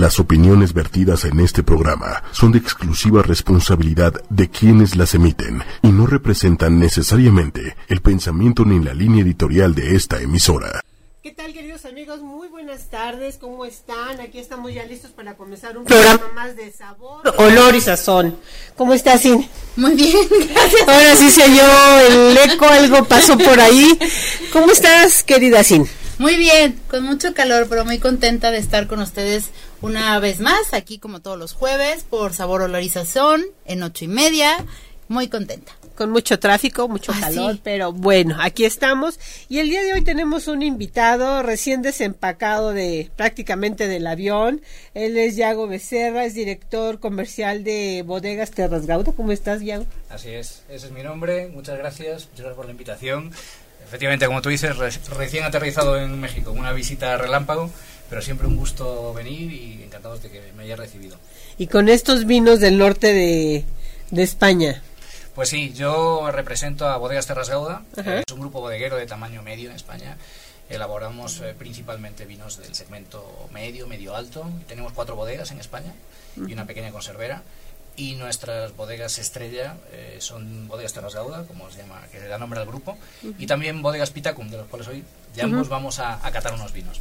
Las opiniones vertidas en este programa son de exclusiva responsabilidad de quienes las emiten y no representan necesariamente el pensamiento ni la línea editorial de esta emisora. ¿Qué tal, queridos amigos? Muy buenas tardes, ¿cómo están? Aquí estamos ya listos para comenzar un programa más de sabor, olor y sazón. ¿Cómo estás, Sin? Muy bien, gracias. Ahora sí se oyó el eco, algo pasó por ahí. ¿Cómo estás, querida Sin? Muy bien, con mucho calor, pero muy contenta de estar con ustedes una vez más, aquí como todos los jueves, por Sabor, Olor y Sazón, en 8:30, muy contenta. Con mucho tráfico, mucho calor, sí. Pero bueno, aquí estamos. Y el día de hoy tenemos un invitado recién desempacado prácticamente del avión. Él es Yago Becerra, es director comercial de Bodegas Terras Gauda. ¿Cómo estás, Yago? Así es, ese es mi nombre. Muchas gracias por la invitación. Efectivamente, como tú dices, recién aterrizado en México, una visita relámpago, pero siempre un gusto venir y encantados de que me haya recibido. Y con estos vinos del norte de España. Pues sí, yo represento a Bodegas Terras Gauda, es un grupo bodeguero de tamaño medio en España. Elaboramos principalmente vinos del segmento medio alto. Tenemos 4 bodegas en España y una pequeña conservera. Y nuestras bodegas estrella son Bodegas Terras Gauda, como se llama, que le da nombre al grupo, y también Bodegas Pitacum, de los cuales hoy ya ambos vamos a catar unos vinos.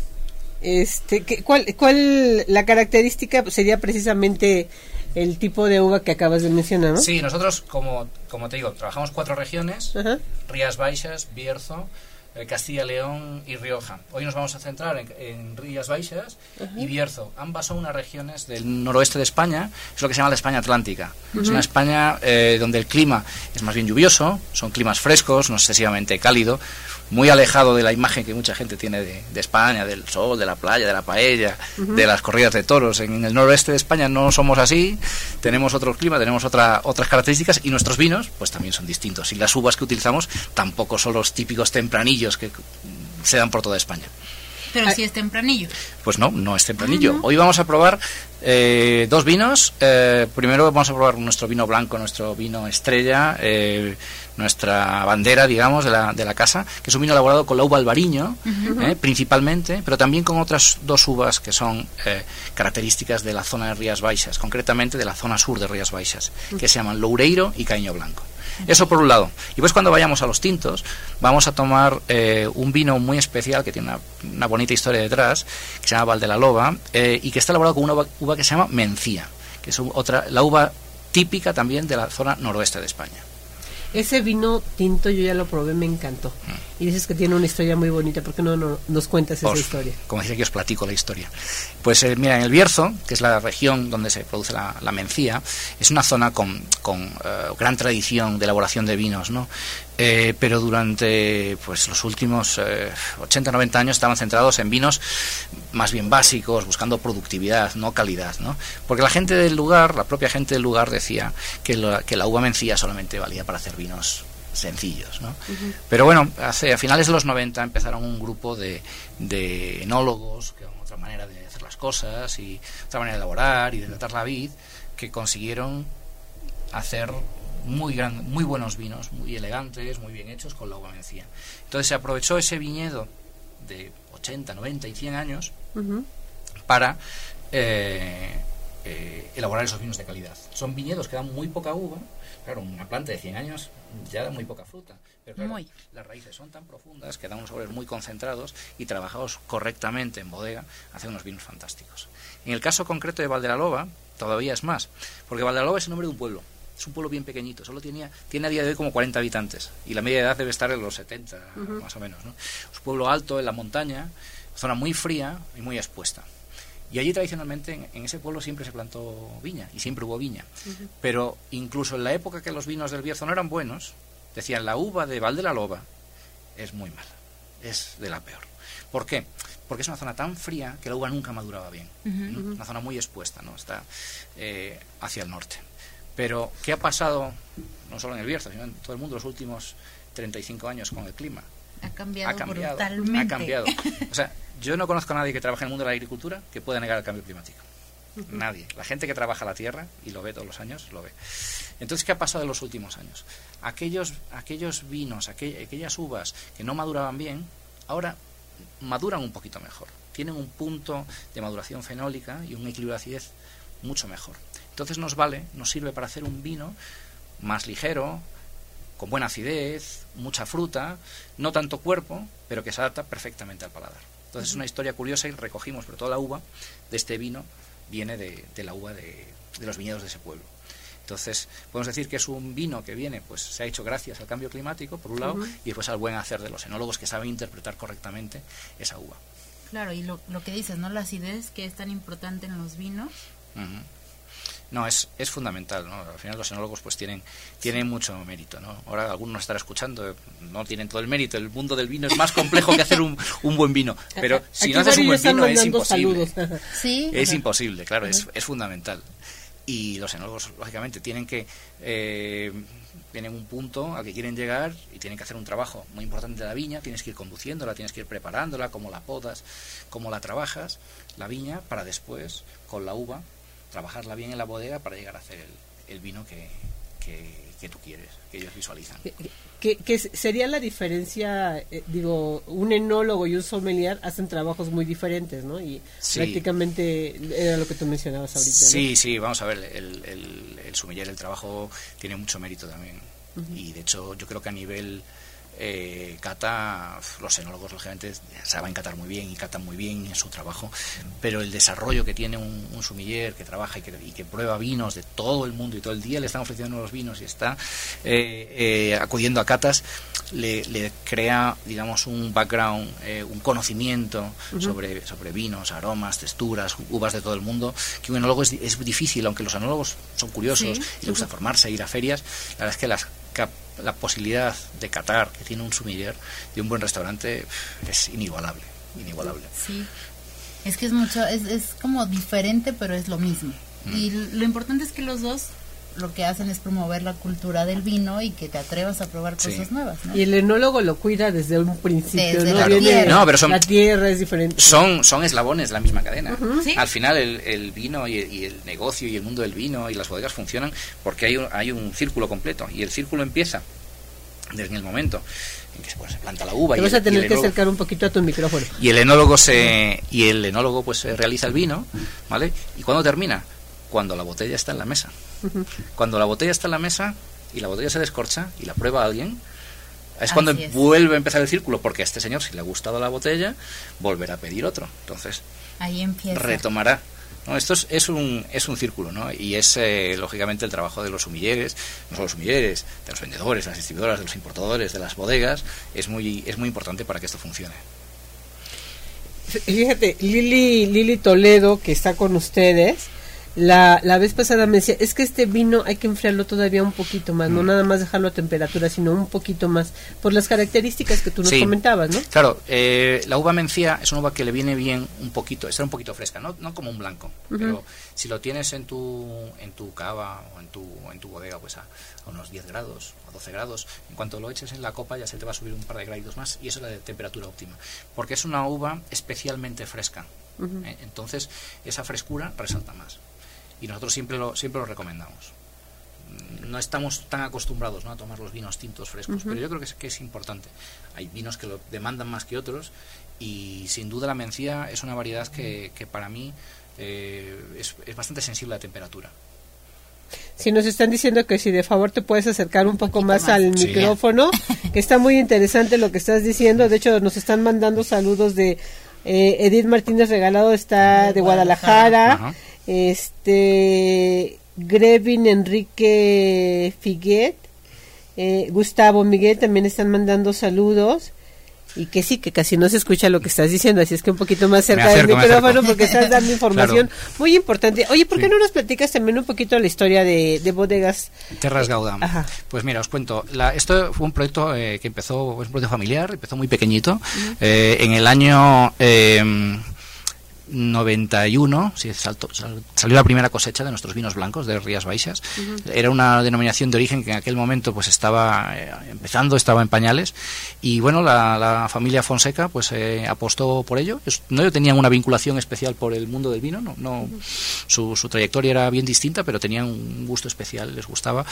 ¿Cuál la característica sería precisamente el tipo de uva que acabas de mencionar, ¿no? Sí, nosotros, como te digo, trabajamos 4 regiones, Rías Baixas, Bierzo, Castilla-León y Rioja. Hoy nos vamos a centrar en Rías Baixas y Bierzo. Ambas son unas regiones del noroeste de España, es lo que se llama la España Atlántica. Es una España donde el clima es más bien lluvioso, son climas frescos, no excesivamente cálido, muy alejado de la imagen que mucha gente tiene de España, del sol, de la playa, de la paella, de las corridas de toros. En el noroeste de España no somos así, tenemos otro clima, tenemos otras características, y nuestros vinos pues también son distintos, y las uvas que utilizamos tampoco son los típicos tempranillos que se dan por toda España. Pero si es tempranillo. Pues no es tempranillo. Hoy vamos a probar 2 vinos. Primero vamos a probar nuestro vino blanco, nuestro vino estrella, nuestra bandera, digamos, de la casa, que es un vino elaborado con la uva albariño, principalmente, pero también con otras 2 uvas que son características de la zona de Rías Baixas, concretamente de la zona sur de Rías Baixas, que se llaman Loureiro y Caíño Blanco. Eso por un lado. Y pues cuando vayamos a los tintos, vamos a tomar un vino muy especial que tiene una bonita historia detrás, que se llama Valdelaloba, y que está elaborado con una uva que se llama Mencía, que es la uva típica también de la zona noroeste de España. Ese vino tinto yo ya lo probé, me encantó. Y dices que tiene una historia muy bonita. ¿Por qué no nos cuentas esa historia? Como decía, que os platico la historia. Pues mira, en el Bierzo, que es la región donde se produce la mencía, es una zona con gran tradición de elaboración de vinos, ¿no? Pero durante pues los últimos 80-90 años estaban centrados en vinos más bien básicos, buscando productividad, no calidad, ¿no? Porque la gente del lugar, la propia gente del lugar decía que la uva mencía solamente valía para hacer vinos sencillos, ¿no? Pero bueno, a finales de los 90 empezaron un grupo de enólogos con otra manera de hacer las cosas y otra manera de elaborar y de tratar la vid, que consiguieron hacer muy buenos vinos, muy elegantes, muy bien hechos con la uva mencía. Entonces se aprovechó ese viñedo de 80, 90 y 100 años para elaborar esos vinos de calidad. Son viñedos que dan muy poca uva. Claro, una planta de 100 años ya da muy poca fruta, pero claro, las raíces son tan profundas que dan unos sabores muy concentrados, y trabajados correctamente en bodega hacen unos vinos fantásticos. En el caso concreto de Valdelaloba todavía es más, porque Valdelaloba es el nombre de un pueblo. Es un pueblo bien pequeñito, tiene a día de hoy como 40 habitantes, y la media edad debe estar en los 70, más o menos, ¿no? Es un pueblo alto en la montaña, zona muy fría y muy expuesta. Y allí tradicionalmente en ese pueblo siempre se plantó viña, y siempre hubo viña. Pero incluso en la época que los vinos del Bierzo no eran buenos, decían: la uva de Valdelaloba es muy mala, es de la peor. ¿Por qué? Porque es una zona tan fría que la uva nunca maduraba bien, ¿no? Una zona muy expuesta, ¿no? Está hacia el norte. Pero ¿qué ha pasado no solo en el Bierzo, sino en todo el mundo los últimos 35 años con el clima? Ha cambiado brutalmente. Ha cambiado. O sea, yo no conozco a nadie que trabaje en el mundo de la agricultura que pueda negar el cambio climático. Nadie. La gente que trabaja la tierra, y lo ve todos los años, lo ve. Entonces, ¿qué ha pasado en los últimos años? Aquellos vinos, aquellas uvas que no maduraban bien, ahora maduran un poquito mejor. tienen un punto de maduración fenólica y un equilibrio de acidez mucho mejor. Entonces nos sirve para hacer un vino más ligero, con buena acidez, mucha fruta, no tanto cuerpo, pero que se adapta perfectamente al paladar. Entonces es una historia curiosa y recogimos, pero toda la uva de este vino viene de la uva de los viñedos de ese pueblo. Entonces podemos decir que es un vino que viene, pues se ha hecho gracias al cambio climático, por un lado, y después al buen hacer de los enólogos que saben interpretar correctamente esa uva. Claro, y lo que dices, ¿no? La acidez, que es tan importante en los vinos. No, es fundamental, ¿no? Al final los enólogos pues tienen mucho mérito, ¿no? Ahora algunos nos estarán escuchando, no tienen todo el mérito, el mundo del vino es más complejo que hacer un buen vino, pero si no haces un buen vino es imposible. ¿Sí? Es imposible, claro, es fundamental. Y los enólogos, lógicamente, tienen un punto al que quieren llegar y tienen que hacer un trabajo muy importante de la viña, tienes que ir conduciéndola, tienes que ir preparándola, cómo la podas, cómo la trabajas, la viña, para después, con la uva, trabajarla bien en la bodega para llegar a hacer el vino que tú quieres, que ellos visualizan. ¿Qué sería la diferencia? Un enólogo y un sommelier hacen trabajos muy diferentes, ¿no? Y prácticamente era lo que tú mencionabas ahorita, ¿no? Sí, vamos a ver, el sommelier, el trabajo tiene mucho mérito también. Y de hecho yo creo que a nivel cata, los enólogos lógicamente saben catar muy bien y catan muy bien en su trabajo, pero el desarrollo que tiene un sommelier que trabaja y que prueba vinos de todo el mundo y todo el día le están ofreciendo nuevos vinos y está acudiendo a catas, le crea, digamos, un background, un conocimiento sobre vinos, aromas, texturas, uvas de todo el mundo, que un enólogo es difícil, aunque los enólogos son curiosos y les gusta formarse, ir a ferias. La verdad es que la posibilidad de catar que tiene un sommelier de un buen restaurante es inigualable. Sí, es que es como diferente, pero es lo mismo. Y lo importante es que los dos lo que hacen es promover la cultura del vino y que te atrevas a probar cosas nuevas, ¿no? Y el enólogo lo cuida desde un principio, desde ¿no? la tierra. Pero la tierra es diferente. Son eslabones de la misma cadena. ¿Sí? Al final el vino y el negocio y el mundo del vino y las bodegas funcionan porque hay un círculo completo, y el círculo empieza desde el momento en que se planta la uva. Te vas a tener que acercar un poquito a tu micrófono. Y el enólogo pues realiza el vino, ¿vale? ¿Y cuándo termina? Cuando la botella está en la mesa. Cuando la botella está en la mesa y la botella se descorcha y la prueba alguien, es cuando vuelve a empezar el círculo, porque a este señor, si le ha gustado la botella, volverá a pedir otro. Entonces ahí empieza, retomará, ¿no? Esto es un círculo, ¿no? Y es lógicamente el trabajo de los sommeliers, no solo los sommeliers, de los vendedores, de las distribuidoras, de los importadores, de las bodegas, es muy importante para que esto funcione. Fíjate, Lili Toledo, que está con ustedes, la vez pasada me decía, es que este vino hay que enfriarlo todavía un poquito más, no nada más dejarlo a temperatura, sino un poquito más, por las características que tú nos comentabas, ¿no? Claro, la uva mencía es una uva que le viene bien un poquito, estar un poquito fresca, no como un blanco, pero si lo tienes en tu cava o en tu bodega, pues a unos 10 grados o 12 grados, en cuanto lo eches en la copa ya se te va a subir un par de grados más, y eso es la de temperatura óptima, porque es una uva especialmente fresca, entonces esa frescura resalta más. Y nosotros siempre lo recomendamos. No estamos tan acostumbrados, ¿no?, a tomar los vinos tintos frescos, pero yo creo que es importante. Hay vinos que lo demandan más que otros, y sin duda la mencía es una variedad que para mí es bastante sensible a temperatura. Si nos están diciendo que si de favor te puedes acercar un poco más al micrófono, que está muy interesante lo que estás diciendo. De hecho, nos están mandando saludos de Edith Martínez Regalado, está de Guadalajara. Grevin Enrique Figuet, Gustavo Miguel también están mandando saludos, y que sí, que casi no se escucha lo que estás diciendo, así es que un poquito más cerca del micrófono, porque estás dando información muy importante. Oye, ¿por qué no nos platicas también un poquito la historia de Bodegas Terras Gaudam? Pues mira, os cuento, esto fue un proyecto que empezó, es un proyecto familiar, empezó muy pequeñito, en el año 91 salió la primera cosecha de nuestros vinos blancos de Rías Baixas. Era una denominación de origen que en aquel momento pues estaba empezando, estaba en pañales, y bueno, la familia Fonseca pues apostó por ello. No tenían una vinculación especial por el mundo del vino, su trayectoria era bien distinta, pero tenían un gusto especial, les gustaba,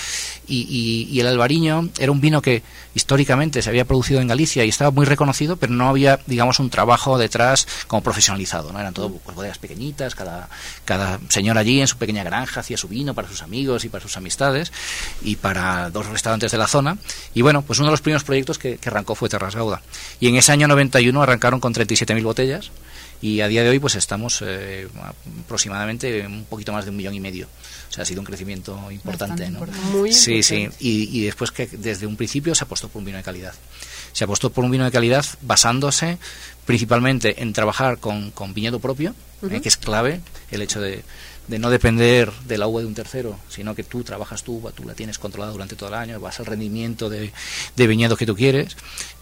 y el albariño era un vino que históricamente se había producido en Galicia y estaba muy reconocido, pero no había, digamos, un trabajo detrás como profesionalizado, ¿no? Eran todo pues bodegas pequeñitas, cada señor allí en su pequeña granja hacía su vino para sus amigos y para sus amistades y para 2 restaurantes de la zona. Y bueno, pues uno de los primeros proyectos que arrancó fue Terras Gauda, y en ese año 91 arrancaron con 37.000 botellas, y a día de hoy pues estamos aproximadamente un poquito más de 1,5 millones. O sea, ha sido un crecimiento importante, ¿no? Muy sí, importante. Sí, y después que desde un principio se apostó por un vino de calidad. Se apostó por un vino de calidad basándose principalmente en trabajar con viñedo propio, que es clave, el hecho de no depender de la uva de un tercero, sino que tú trabajas tu uva, tú la tienes controlada durante todo el año, vas al rendimiento de viñedo que tú quieres,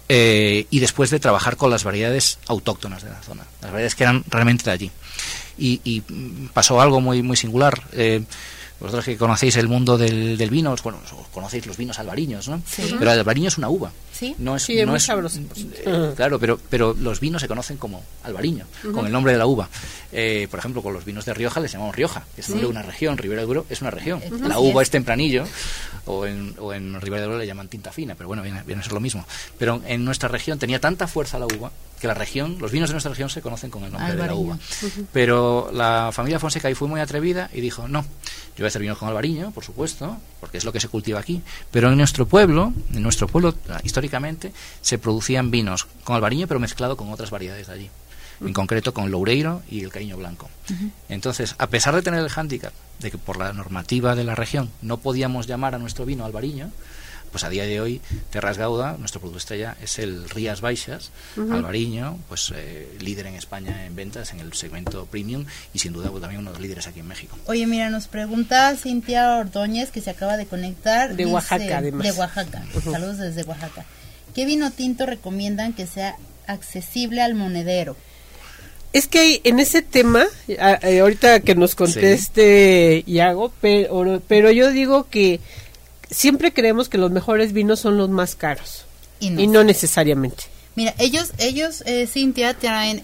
y después de trabajar con las variedades autóctonas de la zona, las variedades que eran realmente de allí. Y pasó algo muy, muy singular. Vosotros que conocéis el mundo del vino, bueno, conocéis los vinos albariños, ¿no? Sí. Pero el albariño es una uva. Sí, no es, sí, es no muy es sabroso. Claro, pero los vinos se conocen como albariño, con el nombre de la uva. Por ejemplo, con los vinos de Rioja les llamamos Rioja, que es el nombre de una región. Ribera del Duero es una región. La uva es tempranillo, o en Ribera del Duero le llaman tinta fina, pero bueno, viene a ser lo mismo. Pero en nuestra región tenía tanta fuerza la uva que los vinos de nuestra región se conocen con el nombre de la uva. Pero la familia Fonseca ahí fue muy atrevida y dijo, no, yo voy a hacer vinos con albariño, por supuesto, porque es lo que se cultiva aquí, pero en nuestro pueblo históricamente se producían vinos con albariño, pero mezclado con otras variedades de allí, en concreto con Loureiro y el Caíño Blanco. Entonces, a pesar de tener el hándicap de que por la normativa de la región no podíamos llamar a nuestro vino albariño, pues a día de hoy Terras Gauda, nuestro producto estrella, es el Rías Baixas, albariño, pues líder en España en ventas en el segmento premium, y sin duda pues, también uno de los líderes aquí en México. Oye, mira, nos pregunta Cintia Ordóñez, que se acaba de conectar. De Oaxaca, además. De Oaxaca. Saludos desde Oaxaca. ¿Qué vino tinto recomiendan que sea accesible al monedero? Es que en ese tema, ahorita que nos conteste Iago, pero yo digo que siempre creemos que los mejores vinos son los más caros, y no necesariamente. Mira, ellos Cintia, traen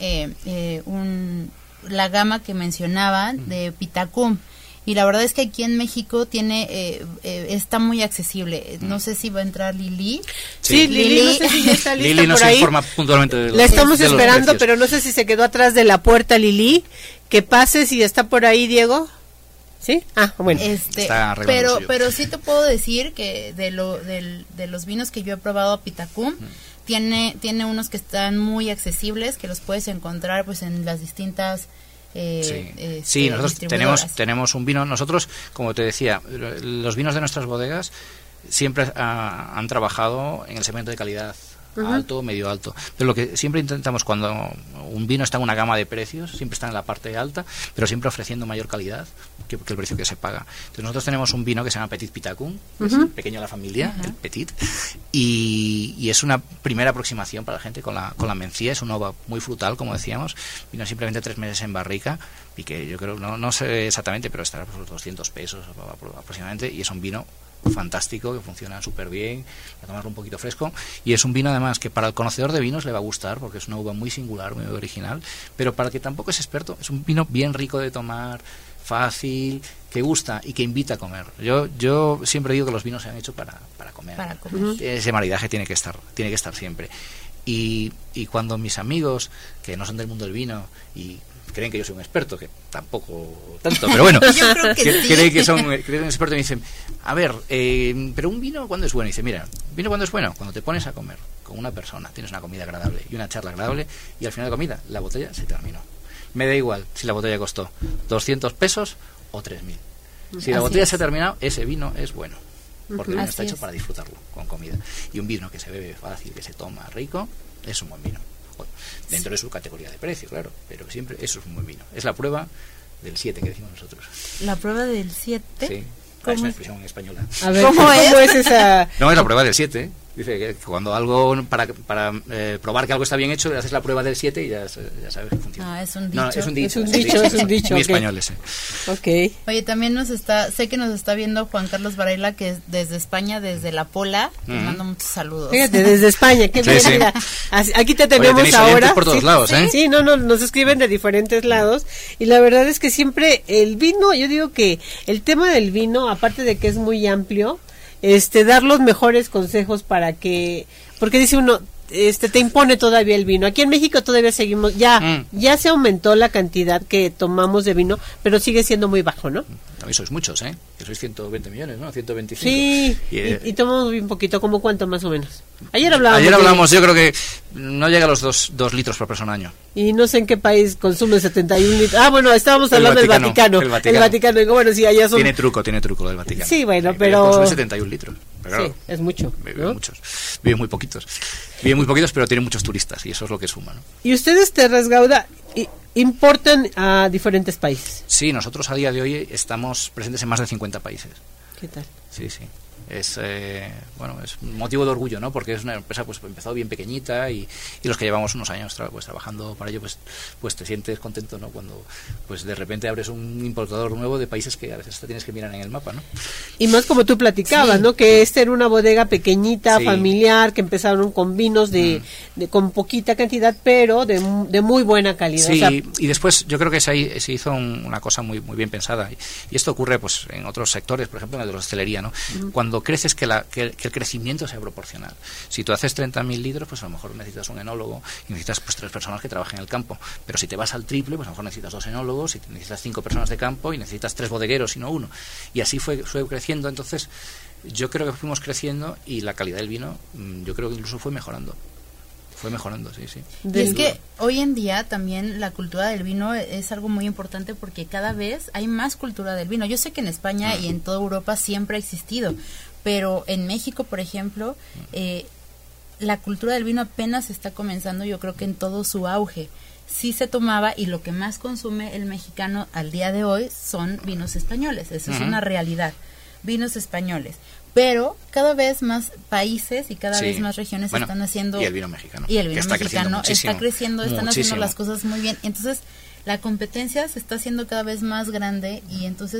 la gama que mencionaban de Pitacum, y la verdad es que aquí en México está muy accesible. No sé si va a entrar Lili. Sí, Lili, no sé si ya está lista. Lili nos por ahí informa puntualmente de la estamos de esperando, pero no sé si se quedó atrás de la puerta Lili. Que pase si está por ahí, Diego. ¿Sí? Ah, bueno. Pero sí te puedo decir que de los vinos que yo he probado, Pitacum tiene unos que están muy accesibles, que los puedes encontrar pues en las distintas sí, nosotros tenemos un vino. Nosotros, como te decía, los vinos de nuestras bodegas siempre han trabajado en el segmento de calidad alto, medio alto. Pero lo que siempre intentamos cuando un vino está en una gama de precios, siempre está en la parte alta, pero siempre ofreciendo mayor calidad que el precio que se paga. Entonces nosotros tenemos un vino que se llama Petit Pitacum, es el pequeño de la familia, el Petit, y es una primera aproximación para la gente con la mencía. Es una uva muy frutal, como decíamos, vino simplemente 3 meses en barrica, y que yo creo, no sé exactamente, pero estará por los 200 pesos aproximadamente, y es un vino fantástico, que funciona súper bien, para tomarlo un poquito fresco, y es un vino además que para el conocedor de vinos le va a gustar, porque es una uva muy singular, muy original, pero para el que tampoco es experto, es un vino bien rico de tomar, fácil, que gusta y que invita a comer. Yo siempre digo que los vinos se han hecho para comer. Ese maridaje tiene que estar siempre. Y cuando mis amigos, que no son del mundo del vino y creen que yo soy un experto, que tampoco tanto, pero bueno, yo creo que creen que son expertos, y me dicen, a ver, pero un vino, ¿cuándo es bueno? Y dice, mira, ¿vino cuándo es bueno? Cuando te pones a comer con una persona, tienes una comida agradable y una charla agradable, y al final de la comida la botella se terminó. Me da igual si la botella costó 200 pesos o 3.000. Si la botella se ha terminado, ese vino es bueno, porque el vino está hecho para disfrutarlo con comida. Y un vino que se bebe fácil, que se toma rico, es un buen vino. Dentro de su categoría de precio, claro, pero siempre eso es un buen vino. Es la prueba del 7 que decimos nosotros. ¿La prueba del 7? Sí, es una expresión española. A ver, ¿cómo es esa? No, es la prueba del 7. Dice que cuando algo, para probar que algo está bien hecho, le haces la prueba del 7 y ya sabes que funciona. Ah, es un dicho. No, es un dicho. Muy español ese. Ok. Oye, también sé que nos está viendo Juan Carlos Varela, que es desde España, desde La Pola. Te mando muchos saludos. Fíjate, desde España, qué bien, mira. Aquí te tenemos. Oye, ahora. Por todos lados, ¿eh? Sí, nos escriben de diferentes lados. Y la verdad es que siempre el vino, yo digo que el tema del vino, aparte de que es muy amplio, dar los mejores consejos para que, porque dice uno, te impone todavía el vino. Aquí en México todavía seguimos, ya se aumentó la cantidad que tomamos de vino, pero sigue siendo muy bajo, ¿no? No, sois muchos, ¿eh? Que sois 120 millones, ¿no? 125. Sí, y tomamos bien poquito, ¿como cuánto más o menos? Ayer hablábamos, yo creo que no llega a los 2 litros por persona año. Y no sé en qué país consume 71 litros. Ah, bueno, estábamos hablando del Vaticano. El Vaticano. Digo, bueno, sí, allá son... Tiene truco lo del Vaticano. Sí, bueno, pero... Consume 71 litros. Pero claro, sí, es mucho, ¿no? Viven muy poquitos. Viven muy poquitos, pero tienen muchos turistas, y eso es lo que suma, ¿no? ¿Y ustedes, Terras Gauda, importan a diferentes países? Sí, nosotros a día de hoy estamos presentes en más de 50 países. ¿Qué tal? Sí. Es es un motivo de orgullo, ¿no? Porque es una empresa pues empezado bien pequeñita y los que llevamos unos años trabajando para ello pues te sientes contento, ¿no? Cuando pues de repente abres un importador nuevo de países que a veces te tienes que mirar en el mapa, ¿no? Y más como tú platicabas, ¿no? Que era una bodega pequeñita, familiar, que empezaron con vinos con poquita cantidad, pero de muy buena calidad. Sí, y después yo creo que se hizo una cosa muy muy bien pensada y esto ocurre pues en otros sectores, por ejemplo en el de la hostelería, ¿no? Cuando creces que el crecimiento sea proporcional. Si tú haces 30.000 litros, pues a lo mejor necesitas un enólogo y necesitas pues 3 personas que trabajen en el campo. Pero si te vas al triple, pues a lo mejor necesitas 2 enólogos y necesitas 5 personas de campo y necesitas 3 bodegueros y no 1. Y así fue creciendo. Entonces, yo creo que fuimos creciendo y la calidad del vino, yo creo que incluso fue mejorando. Sí. Y es que hoy en día también la cultura del vino es algo muy importante porque cada vez hay más cultura del vino. Yo sé que en España y en toda Europa siempre ha existido, pero en México, por ejemplo, la cultura del vino apenas está comenzando, yo creo que en todo su auge. Sí se tomaba y lo que más consume el mexicano al día de hoy son vinos españoles, eso es una realidad, vinos españoles. Pero cada vez más países y cada vez más regiones están haciendo... Y el vino mexicano. Y el vino mexicano está creciendo, están haciendo las cosas muy bien. Entonces, la competencia se está haciendo cada vez más grande y entonces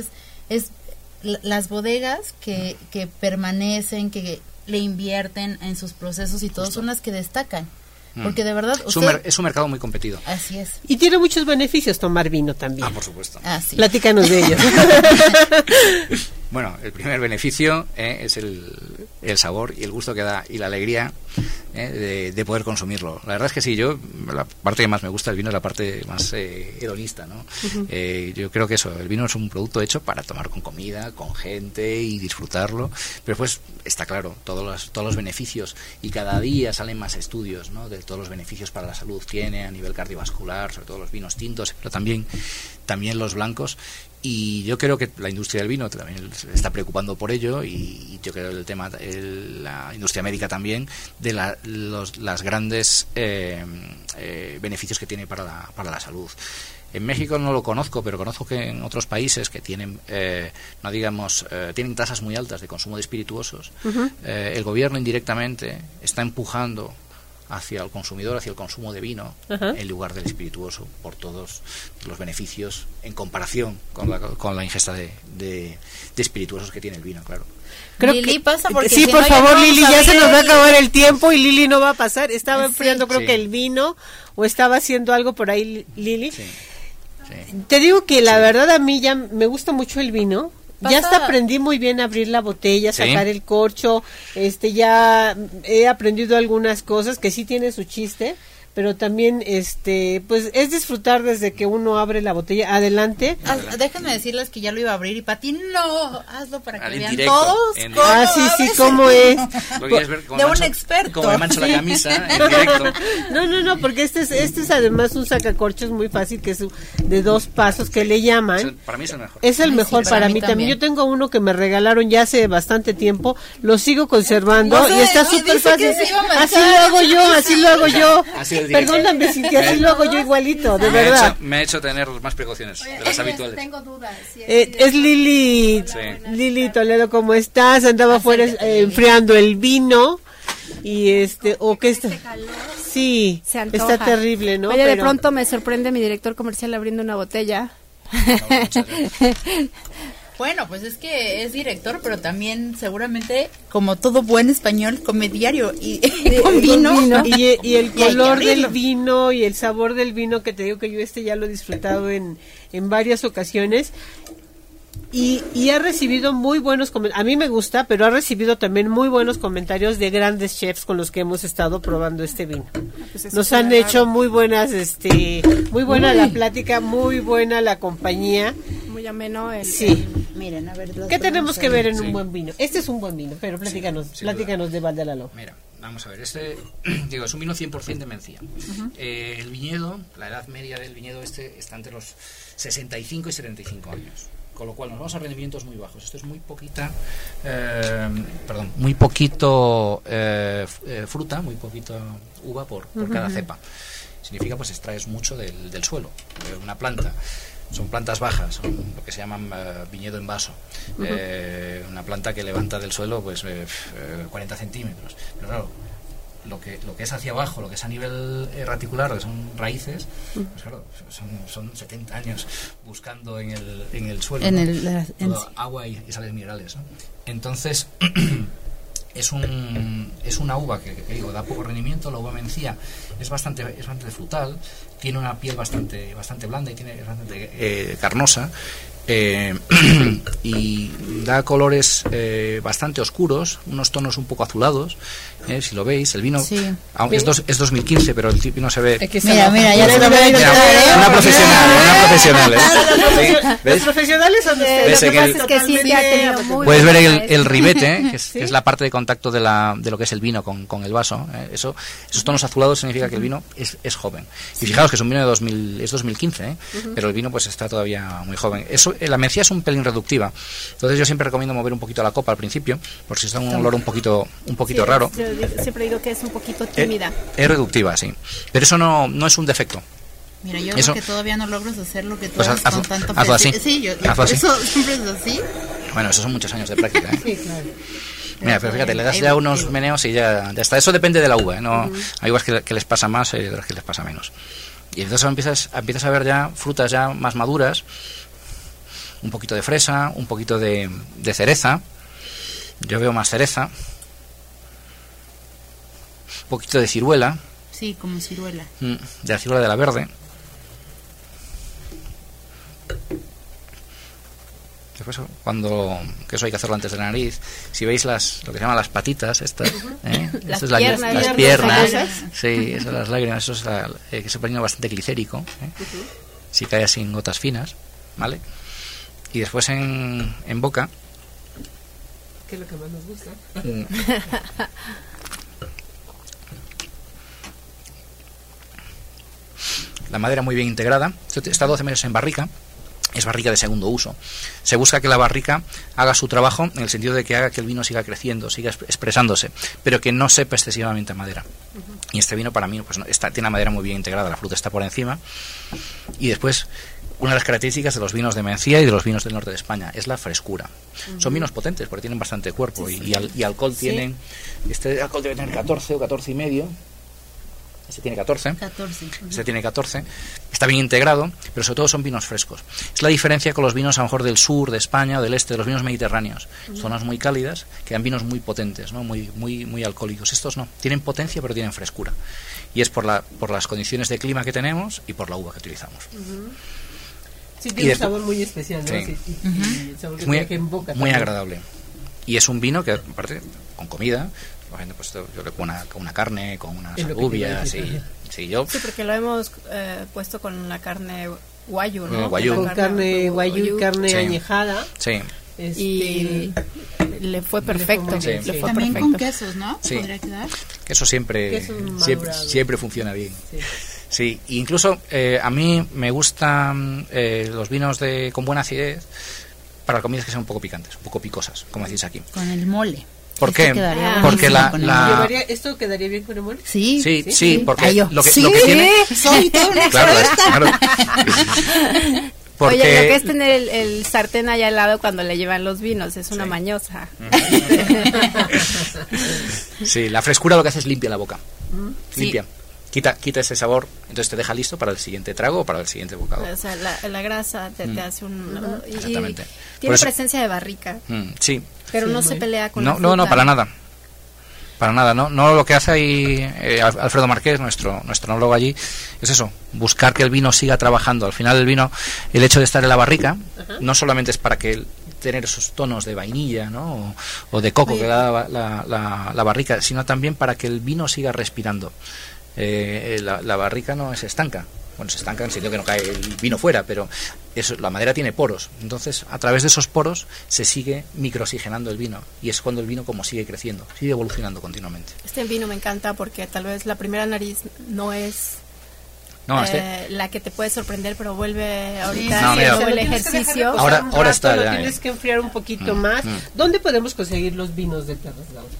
las bodegas que permanecen, que le invierten en sus procesos y todo, son las que destacan. Porque de verdad... es un mercado muy competido. Así es. Y tiene muchos beneficios tomar vino también. Ah, por supuesto. Sí. Platícanos de ellos. Bueno, el primer beneficio es el sabor y el gusto que da y la alegría de poder consumirlo. La verdad es que sí, la parte que más me gusta del vino es la parte más hedonista, ¿no? Yo creo que el vino es un producto hecho para tomar con comida, con gente y disfrutarlo, pero pues está claro, todos los beneficios y cada día salen más estudios, ¿no? De todos los beneficios para la salud tiene a nivel cardiovascular, sobre todo los vinos tintos, pero también los blancos. Y yo creo que la industria del vino también se está preocupando por ello y yo creo que la industria médica también de las grandes beneficios que tiene para la salud. En México no lo conozco, pero conozco que en otros países que tienen, tienen tasas muy altas de consumo de espirituosos, el gobierno indirectamente está empujando hacia el consumidor, hacia el consumo de vino en lugar del espirituoso, por todos los beneficios en comparación con la ingesta de espirituosos que tiene el vino, claro. Creo Lili pasa porque sí, por favor, Lili, ya se nos va a acabar el tiempo y Lili no va a pasar. Estaba enfriando creo que el vino o estaba haciendo algo por ahí, Lili. Sí. Te digo que la verdad a mí ya me gusta mucho el vino. Ya hasta aprendí muy bien a abrir la botella, sacar el corcho, ya he aprendido algunas cosas que sí tiene su chiste, pero también pues es disfrutar desde que uno abre la botella adelante. Déjenme decirles que ya lo iba a abrir y para ti no, hazlo para que vean directo, todos sí, cómo es. De un experto. Como me mancho la camisa en directo. No, porque este es además un sacacorchos muy fácil, que es de 2 pasos que le llaman. Para mí es el mejor. Es el mejor para mí también. Yo tengo uno que me regalaron ya hace bastante tiempo, lo sigo conservando y está súper fácil. Así lo hago yo. Perdóname, Cintia, así lo hago yo igualito, de verdad. Me ha hecho tener más precauciones de las habituales. Tengo dudas. Es Lili Toledo, ¿cómo estás? Andaba afuera enfriando el vino. y o que está sí, está terrible, ¿no? Oye, de pronto me sorprende mi director comercial abriendo una botella. Bueno, pues es que es director, pero también seguramente, como todo buen español, come diario y con vino. Y el color del vino y el sabor del vino, que te digo que yo ya lo he disfrutado en varias ocasiones. Y ha recibido muy buenos comentarios. A mí me gusta, pero ha recibido también muy buenos comentarios de grandes chefs con los que hemos estado probando este vino. Pues nos han hecho muy buenas, muy buena la plática, muy buena la compañía. Muy ameno. Miren, a ver. ¿Qué tenemos que ver en un buen vino? Este es un buen vino, pero platícanos de Valdealalo. Mira, vamos a ver, es un vino 100% de Mencía. El viñedo, la edad media del viñedo está entre los 65 y 75 años. Con lo cual nos vamos a rendimientos muy bajos. Esto es muy poquito fruta, muy poquito uva por cada cepa. Significa pues extraes mucho del suelo, de una planta. Son plantas bajas, son lo que se llaman viñedo en vaso. Una planta que levanta del suelo pues 40 centímetros. Pero claro, lo que es hacia abajo, lo que es a nivel radicular, lo que son raíces, pues claro, son 70 años buscando en el suelo, agua y sales minerales, ¿no? Entonces es una uva que digo, da poco rendimiento. La uva Mencía es bastante frutal, tiene una piel bastante blanda y tiene bastante carnosa. Y da colores bastante oscuros, unos tonos un poco azulados, si lo veis. El vino es 2015, pero el vino se ve. Mira, ya se lo veo. Una profesional. Los profesionales son ustedes. Puedes ver el ribete, que es la parte de contacto de lo que es el vino con el vaso. Esos tonos azulados significa que el vino es joven. Y fijaos que es un vino de 2015, pero el vino pues está todavía muy joven. La Mencía es un pelín reductiva, entonces yo siempre recomiendo mover un poquito la copa al principio, por si está un olor un poquito raro. Siempre digo que es un poquito tímida. Es reductiva, sí, pero eso no es un defecto. Mira, yo creo que todavía no logro hacer lo que tú haces con tanto hazlo así. Sí, eso siempre es así. Bueno, esos son muchos años de práctica, Sí, claro. Mira, pero fíjate, le das ya unos meneos y ya está. Eso depende de la uva, ¿no? Hay uvas que les pasa más y otras que les pasa menos. Y entonces empiezas a ver ya frutas ya más maduras, un poquito de fresa, un poquito de cereza. Yo veo más cereza, un poquito de ciruela. Sí, como ciruela. De la ciruela de la verde. Después, que eso hay que hacerlo antes de la nariz. Si veis lo que se llaman las patitas, estas, las piernas, sí, eso, las lágrimas, eso es que es un pequeño bastante glicérico, si cae así en gotas finas, ¿vale? Y después en boca, que es lo que más nos gusta. La madera muy bien integrada. Está 12 meses en barrica. Es barrica de segundo uso. Se busca que la barrica haga su trabajo en el sentido de que haga que el vino siga creciendo, siga expresándose, pero que no sepa excesivamente a madera. Y este vino para mí pues tiene la madera muy bien integrada, la fruta está por encima. Y después, una de las características de los vinos de Mencía y de los vinos del norte de España es la frescura. Son vinos potentes porque tienen bastante cuerpo y alcohol tienen. Este alcohol debe tener 14 o 14 y medio. Este tiene 14. Este tiene 14. Está bien integrado, pero sobre todo son vinos frescos. Es la diferencia con los vinos a lo mejor del sur de España o del este, de los vinos mediterráneos. Zonas muy cálidas que dan vinos muy potentes, ¿no? Muy alcohólicos. Estos no. Tienen potencia, pero tienen frescura. Y es por las condiciones de clima que tenemos y por la uva que utilizamos. Sí, tiene un sabor muy especial, ¿no? Sí. Y el sabor que muy, en boca muy agradable. Y es un vino que, aparte, con comida, la gente pues yo le pongo con una carne, con unas alubias, sí, porque lo hemos puesto con la carne guayu, ¿no? Con carne guayu y carne añejada. Sí. Y le fue perfecto. Le fue también perfecto. con quesos, ¿no? Sí. ¿Podría quedar? Queso siempre funciona bien. Sí, incluso a mí me gustan los vinos con buena acidez para comidas que sean un poco picantes, un poco picosas, como decís aquí. Con el mole. ¿Por qué? Porque ¿Esto quedaría bien con el mole? Sí, porque lo que sí, tiene... soy toda una claro. Oye, lo que es tener el sartén allá al lado cuando le llevan los vinos, es una mañosa. Sí, la frescura lo que hace es limpia la boca. Limpia. Quita ese sabor, entonces te deja listo para el siguiente trago o para el siguiente bocado. O sea, la grasa te hace un... Exactamente. Tiene presencia de barrica. Sí. Pero sí, no se pelea con la fruta. No, para nada. Para nada, no lo que hace ahí Alfredo Marqués, nuestro enólogo allí, es eso, buscar que el vino siga trabajando. Al final el vino, el hecho de estar en la barrica, no solamente es para que tener esos tonos de vainilla, ¿no? o de coco que da la barrica, sino también para que el vino siga respirando. La barrica no se estanca. Bueno, se estanca en el sentido que no cae el vino fuera, pero la madera tiene poros. Entonces, a través de esos poros se sigue microoxigenando el vino. Y es cuando el vino como sigue creciendo, sigue evolucionando continuamente. Este vino me encanta porque tal vez la primera nariz no es la que te puede sorprender, pero vuelve ahorita el ejercicio. Ahora está lo ya. Tienes que enfriar un poquito más. ¿Dónde podemos conseguir los vinos de Terras Gauda?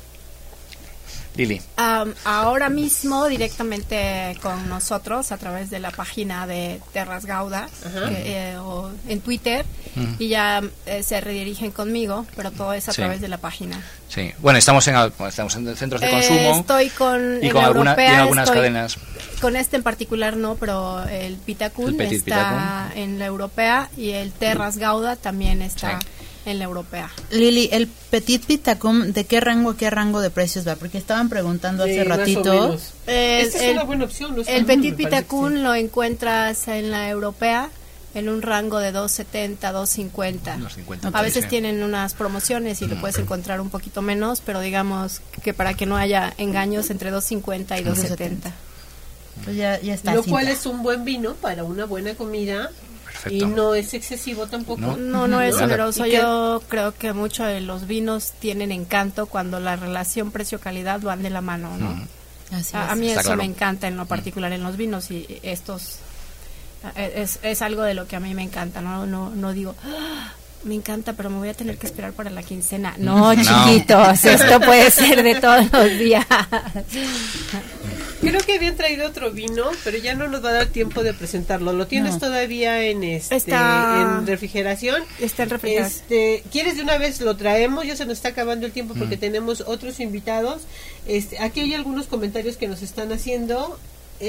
Lili. Ahora mismo directamente con nosotros a través de la página de Terras Gauda o en Twitter y ya se redirigen conmigo, pero todo es a través de la página. Sí, bueno, estamos en centros de consumo. Estoy con algunas cadenas. Con este en particular no, pero el Pitacun está en la europea y el Terras Gauda también está en la europea. Lili, el Petit Pitacun, ¿de qué rango a qué rango de precios va? Porque estaban preguntando hace ratito. Esta es una buena opción. El Petit Pitacun lo encuentras en la europea en un rango de 2.70, 2.50. A veces tienen unas promociones y lo puedes encontrar un poquito menos, pero digamos que para que no haya engaños, entre 2.50 y 2.70. Pues ya está. Lo cual es un buen vino para una buena comida. Perfecto. Y no es excesivo tampoco. No es oneroso. Yo creo que muchos de los vinos tienen encanto cuando la relación precio-calidad van de la mano, ¿no? A mí eso me encanta en lo particular en los vinos y estos es algo de lo que a mí me encanta, no digo me encanta, pero me voy a tener que esperar para la quincena. No, chiquitos, esto puede ser de todos los días. Creo que habían traído otro vino, pero ya no nos va a dar tiempo de presentarlo. ¿Lo tienes todavía en en refrigeración? Está en refrigeración. ¿Quieres de una vez lo traemos? Ya se nos está acabando el tiempo porque tenemos otros invitados. Aquí hay algunos comentarios que nos están haciendo.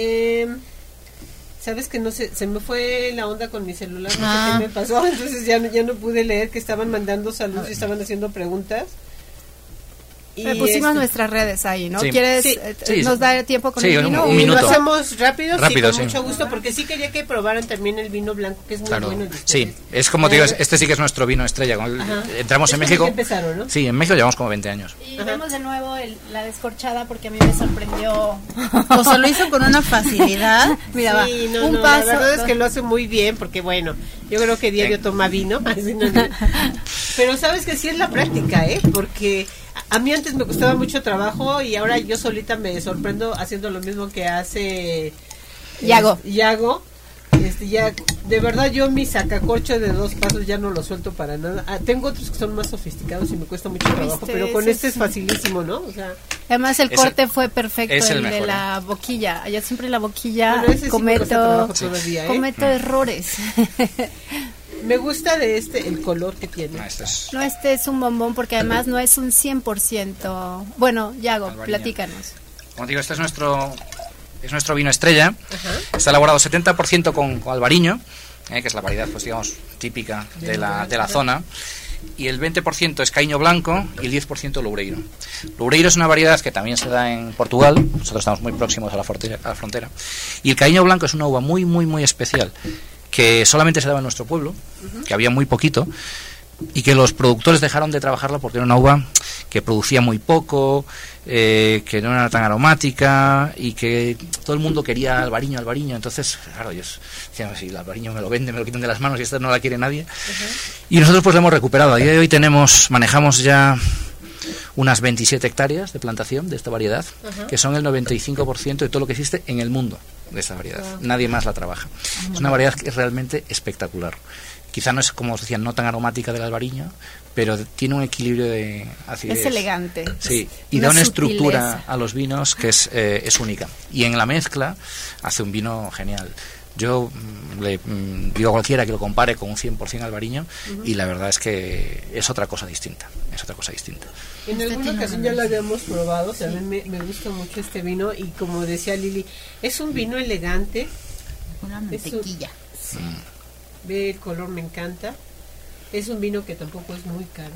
Sabes que se me fue la onda con mi celular, no sé qué me pasó, entonces ya no pude leer que estaban mandando saludos y estaban haciendo preguntas. Pusimos nuestras redes ahí, ¿no? ¿Quieres nos da tiempo con el vino? Un minuto. ¿Lo hacemos rápido? Sí, con mucho gusto, porque sí quería que probaran también el vino blanco, que es muy bueno. Sí, es como te digo, este sí que es nuestro vino estrella. Entramos en México. Empezaron, ¿no? Sí, en México llevamos como 20 años. Y vemos de nuevo la descorchada porque a mí me sorprendió. O sea, lo hizo con una facilidad. Mira, sí, un paso. La verdad es que lo hace muy bien, porque bueno, yo creo que diario toma vino. Pero sabes que sí es la práctica, porque a mí antes me costaba mucho trabajo y ahora yo solita me sorprendo haciendo lo mismo que hace Yago. Ya, de verdad yo mi sacacorcho de 2 pasos ya no lo suelto para nada. Tengo otros que son más sofisticados y me cuesta mucho trabajo, pero con es facilísimo, ¿no? O sea, además el corte fue perfecto, el de la boquilla. Yo siempre la boquilla cometo errores. Me gusta de el color que tiene. Este es un bombón porque además no es un 100%. Bueno, Yago, platícanos. Como digo, este es nuestro vino estrella. Está elaborado 70% con albariño, que es la variedad, pues digamos, típica de la zona. Y el 20% es caíño blanco y el 10% loureiro. Loureiro es una variedad que también se da en Portugal. Nosotros estamos muy próximos a la frontera. Y el caíño blanco es una uva muy, muy, muy especial, que solamente se daba en nuestro pueblo, que había muy poquito, y que los productores dejaron de trabajarla porque era una uva que producía muy poco, que no era tan aromática y que todo el mundo quería albariño. Entonces, claro, ellos decían, si el albariño me lo venden, me lo quitan de las manos y esta no la quiere nadie. Y nosotros pues la hemos recuperado. A día de hoy manejamos ya unas 27 hectáreas de plantación de esta variedad, que son el 95% de todo lo que existe en el mundo de esta variedad. Nadie más la trabaja. Es una variedad que es realmente espectacular. Quizá no es, como os decía, no tan aromática del albariño, pero tiene un equilibrio de acidez. Es elegante. Sí, y da una estructura a los vinos que es única. Y en la mezcla hace un vino genial. Yo le digo a cualquiera que lo compare con un 100% albariño, y la verdad es que es otra cosa distinta. En alguna ocasión ya lo habíamos probado, también me gusta mucho este vino, y como decía Lili, es un vino elegante. Una mantequilla. Sí. Ve el color, me encanta. Es un vino que tampoco es muy caro.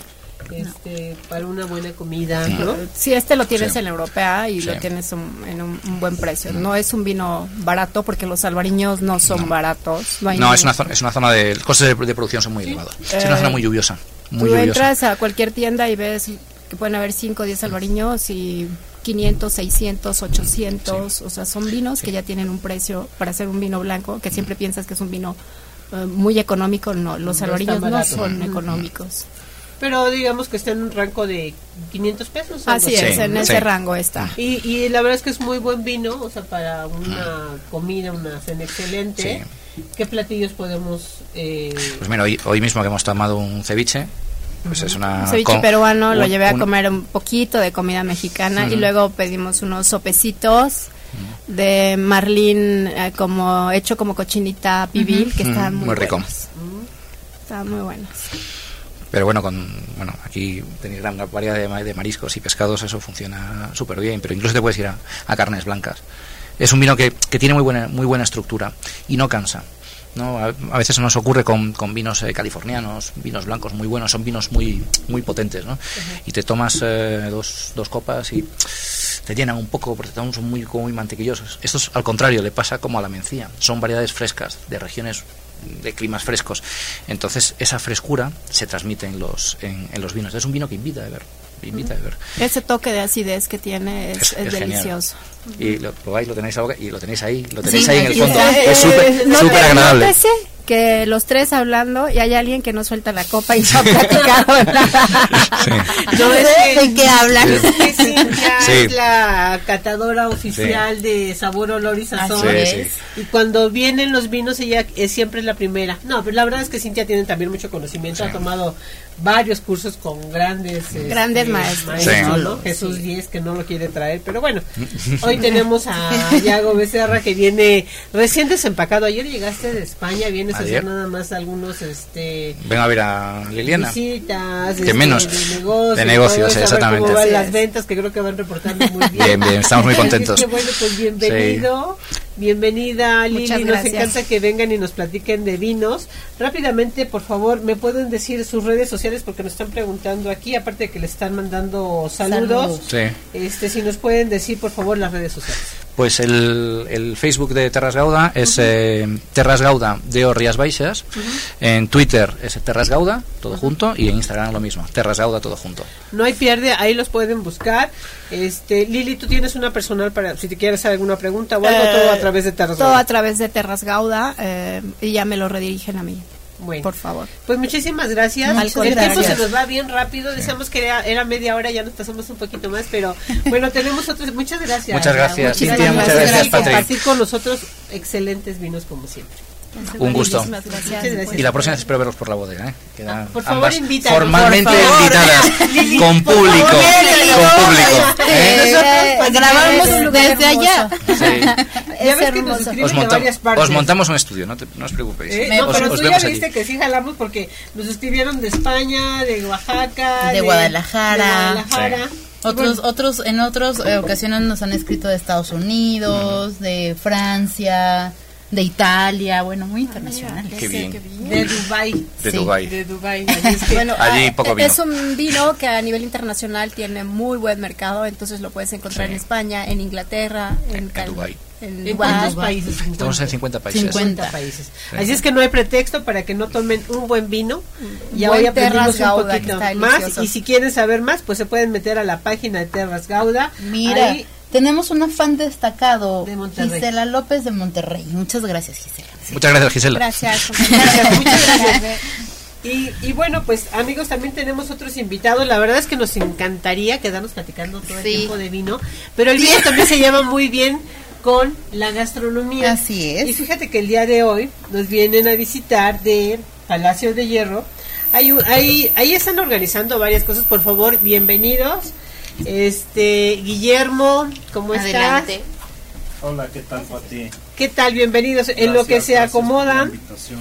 Para una buena comida, ¿no? Sí, lo tienes en la europea y lo tienes en un buen precio. No es un vino barato porque los albariños no son baratos. Es una zona de costes de producción son muy elevados. Es una zona muy lluviosa. Tú entras a cualquier tienda y ves que pueden haber 5 o 10 albariños y 500, 600, 800, o sea, son vinos que ya tienen un precio para hacer un vino blanco, que siempre piensas que es un vino muy económico. No, los albariños no son económicos. Pero digamos que está en un rango de 500 pesos. Así es, en ese rango está. Y la verdad es que es muy buen vino, o sea, para una comida, una cena excelente. ¿Qué platillos podemos...? Pues mira, hoy mismo que hemos tomado un ceviche, pues es un ceviche peruano, lo llevé a comer un poquito de comida mexicana, y luego pedimos unos sopecitos de marlín hecho como cochinita pibil, que estaban muy rico. Estaban muy buenos. Pero bueno, aquí tenéis gran variedad de mariscos y pescados, eso funciona súper bien, pero incluso te puedes ir a carnes blancas. Es un vino que tiene muy buena estructura y no cansa, ¿no? A veces nos ocurre con vinos californianos, vinos blancos muy buenos, son vinos muy potentes, ¿no? Y te tomas dos copas y te llenan un poco porque son muy mantequillosos. Estos, al contrario, le pasa como a la mencía, son variedades frescas de regiones de climas frescos, entonces esa frescura se transmite en los vinos. Es un vino que invita a beber. Ese toque de acidez que tiene es delicioso. Y lo probáis, lo tenéis a boca y lo tenéis ahí en el fondo. Es súper agradable. Nótese que los tres hablando y hay alguien que no suelta la copa y no ha platicado nada. No sé de qué hablan. Es la catadora oficial de sabor, olor y sazón. Y cuando vienen los vinos, ella es siempre la primera. No, pero la verdad es que Cintia tiene también mucho conocimiento. Ha tomado varios cursos con grandes maestros, ¿no? Jesús 10, que no lo quiere traer, pero bueno, hoy tenemos a Yago Becerra, que viene recién desempacado. Ayer llegaste de España, vienes a hacer nada más algunos vengo a ver a Liliana, visitas, que menos de negocios, exactamente, cómo van las ventas, que creo que van reportando muy bien. Bien, estamos muy contentos. Que bueno, pues bienvenida Lili, nos encanta que vengan y nos platiquen de vinos. Rápidamente, por favor, ¿me pueden decir sus redes sociales? Porque nos están preguntando aquí, aparte de que le están mandando saludos. Si nos pueden decir, por favor, las redes sociales. Pues el Facebook de Terras Gauda es Terras Gauda de Rías Baixas. En Twitter es Terras Gauda, todo junto, y en Instagram lo mismo, Terras Gauda, todo junto. No hay pierde, ahí los pueden buscar. Lili, tú tienes una personal para si te quieres hacer alguna pregunta o algo, todo a través de Terras Gauda. Todo a través de Terras Gauda, y ya me lo redirigen a mí. Bueno, por favor. Pues muchísimas gracias. El tiempo se nos va bien rápido. Decíamos que era media hora, ya nos pasamos un poquito más, pero bueno, tenemos otros. Muchas gracias. Muchas gracias, Cintia. Muchas gracias, por compartir con nosotros excelentes vinos como siempre. Un gusto. Gracias. Y la próxima espero verlos por la bodega, Quedan por favor, invítanos. Formalmente invitadas. Con público. Grabamos desde allá. Ya ves que nos escriben de varias partes. Os montamos un estudio, no os preocupéis. No, pero tú ya viste que sí jalamos, porque nos escribieron de España, de Oaxaca, de Guadalajara. Otros en otras ocasiones nos han escrito de Estados Unidos, de Francia, de Italia, bueno, muy internacional. Qué bien. De Dubái. De Dubái. Bueno, allí poco vino. Es un vino que a nivel internacional tiene muy buen mercado, entonces lo puedes encontrar en España, en Inglaterra, en Dubái. ¿En cuántos países? Estamos en 50 países. 50 países. Así es que no hay pretexto para que no tomen un buen vino. Y hoy aprendimos un poquito más. Y si quieren saber más, pues se pueden meter a la página de Terras Gauda. Mira, ahí tenemos un fan destacado de Monterrey, Gisela López de Monterrey. Muchas gracias, Gisela. Muchas gracias, Gisela. Gracias. Muchas gracias. Y bueno, pues amigos, también tenemos otros invitados. La verdad es que nos encantaría quedarnos platicando todo el tiempo de vino, pero el vino también se lleva muy bien con la gastronomía. Así es. Y fíjate que el día de hoy nos vienen a visitar de Palacio de Hierro. Ahí están organizando varias cosas. Por favor, bienvenidos. Guillermo, ¿cómo estás? Adelante. Hola, ¿qué tal, Pati? ¿Qué tal? Bienvenidos. Gracias, en lo que se acomodan.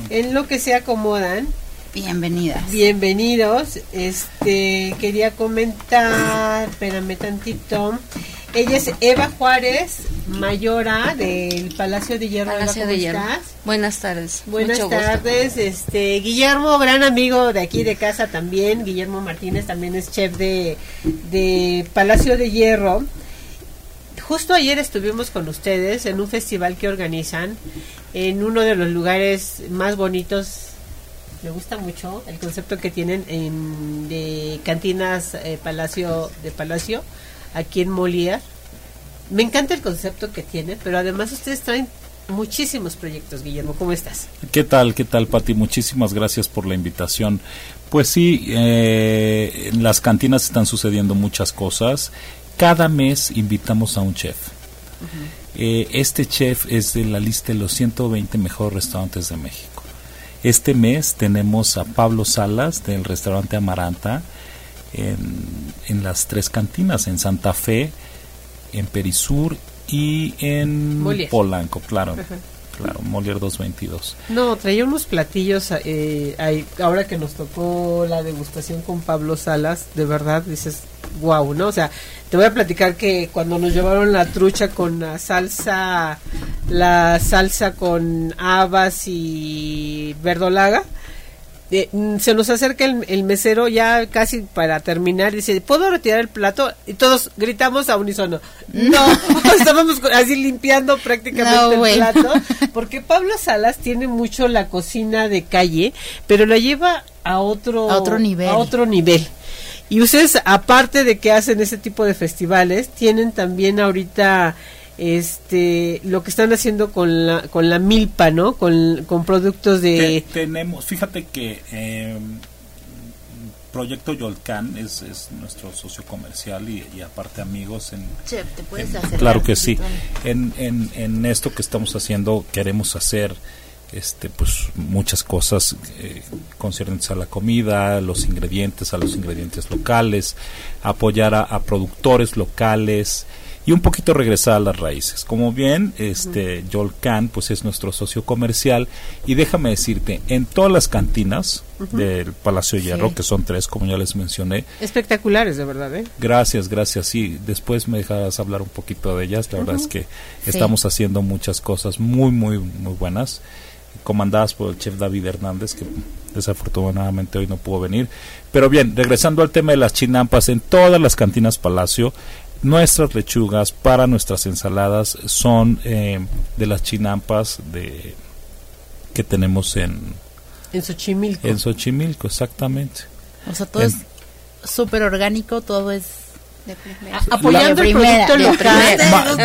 Bienvenidos. Quería comentar, espérame tantito. Ella es Eva Juárez, mayora del Palacio de Hierro. Palacio Eva, de Hierro. ¿estás? Buenas tardes. Buenas tardes. Guillermo, gran amigo de aquí de casa también. Guillermo Martínez también es chef de Palacio de Hierro. Justo ayer estuvimos con ustedes en un festival que organizan en uno de los lugares más bonitos. Me gusta mucho el concepto que tienen de cantinas Palacio aquí en Molière. Me encanta el concepto que tienen, pero además ustedes traen muchísimos proyectos. Guillermo, ¿cómo estás? ¿Qué tal, Pati? Muchísimas gracias por la invitación. Pues sí, en las cantinas están sucediendo muchas cosas. Cada mes invitamos a un chef. Este chef es de la lista de los 120 mejores restaurantes de México. Este mes tenemos a Pablo Salas del restaurante Amaranta en las 3 cantinas, en Santa Fe, en Perisur y en Molière. Polanco, claro. Claro, Molière 222. No, traía unos platillos, ahora que nos tocó la degustación con Pablo Salas, de verdad dices, wow, ¿no? O sea, te voy a platicar que cuando nos llevaron la trucha con la salsa con habas y verdolaga, se nos acerca el mesero ya casi para terminar, dice, ¿puedo retirar el plato? Y todos gritamos a unísono, no, estábamos así limpiando prácticamente el plato, porque Pablo Salas tiene mucho la cocina de calle, pero la lleva a otro nivel. Y ustedes, aparte de que hacen ese tipo de festivales, tienen también ahorita lo que están haciendo con la milpa, ¿no? Con productos de... Tenemos, fíjate que Proyecto Yolcán es nuestro socio comercial y aparte amigos Chef, ¿te puedes acercar? Claro que sí. En esto que estamos haciendo queremos hacer pues muchas cosas concernientes a la comida, a los ingredientes locales, apoyar a productores locales y un poquito regresar a las raíces. Como bien, Yolcán pues es nuestro socio comercial y déjame decirte, en todas las cantinas del Palacio de Hierro, que son 3 como ya les mencioné. Espectaculares, de verdad, ¿eh? Gracias, sí. Después me dejarás hablar un poquito de ellas. La verdad es que estamos haciendo muchas cosas muy, muy, muy buenas, comandadas por el chef David Hernández, que desafortunadamente hoy no pudo venir. Pero bien, regresando al tema de las chinampas, en todas las cantinas Palacio, nuestras lechugas para nuestras ensaladas son de las chinampas que tenemos en Xochimilco. En Xochimilco, exactamente. O sea, todo es súper orgánico, todo es apoyando el producto local.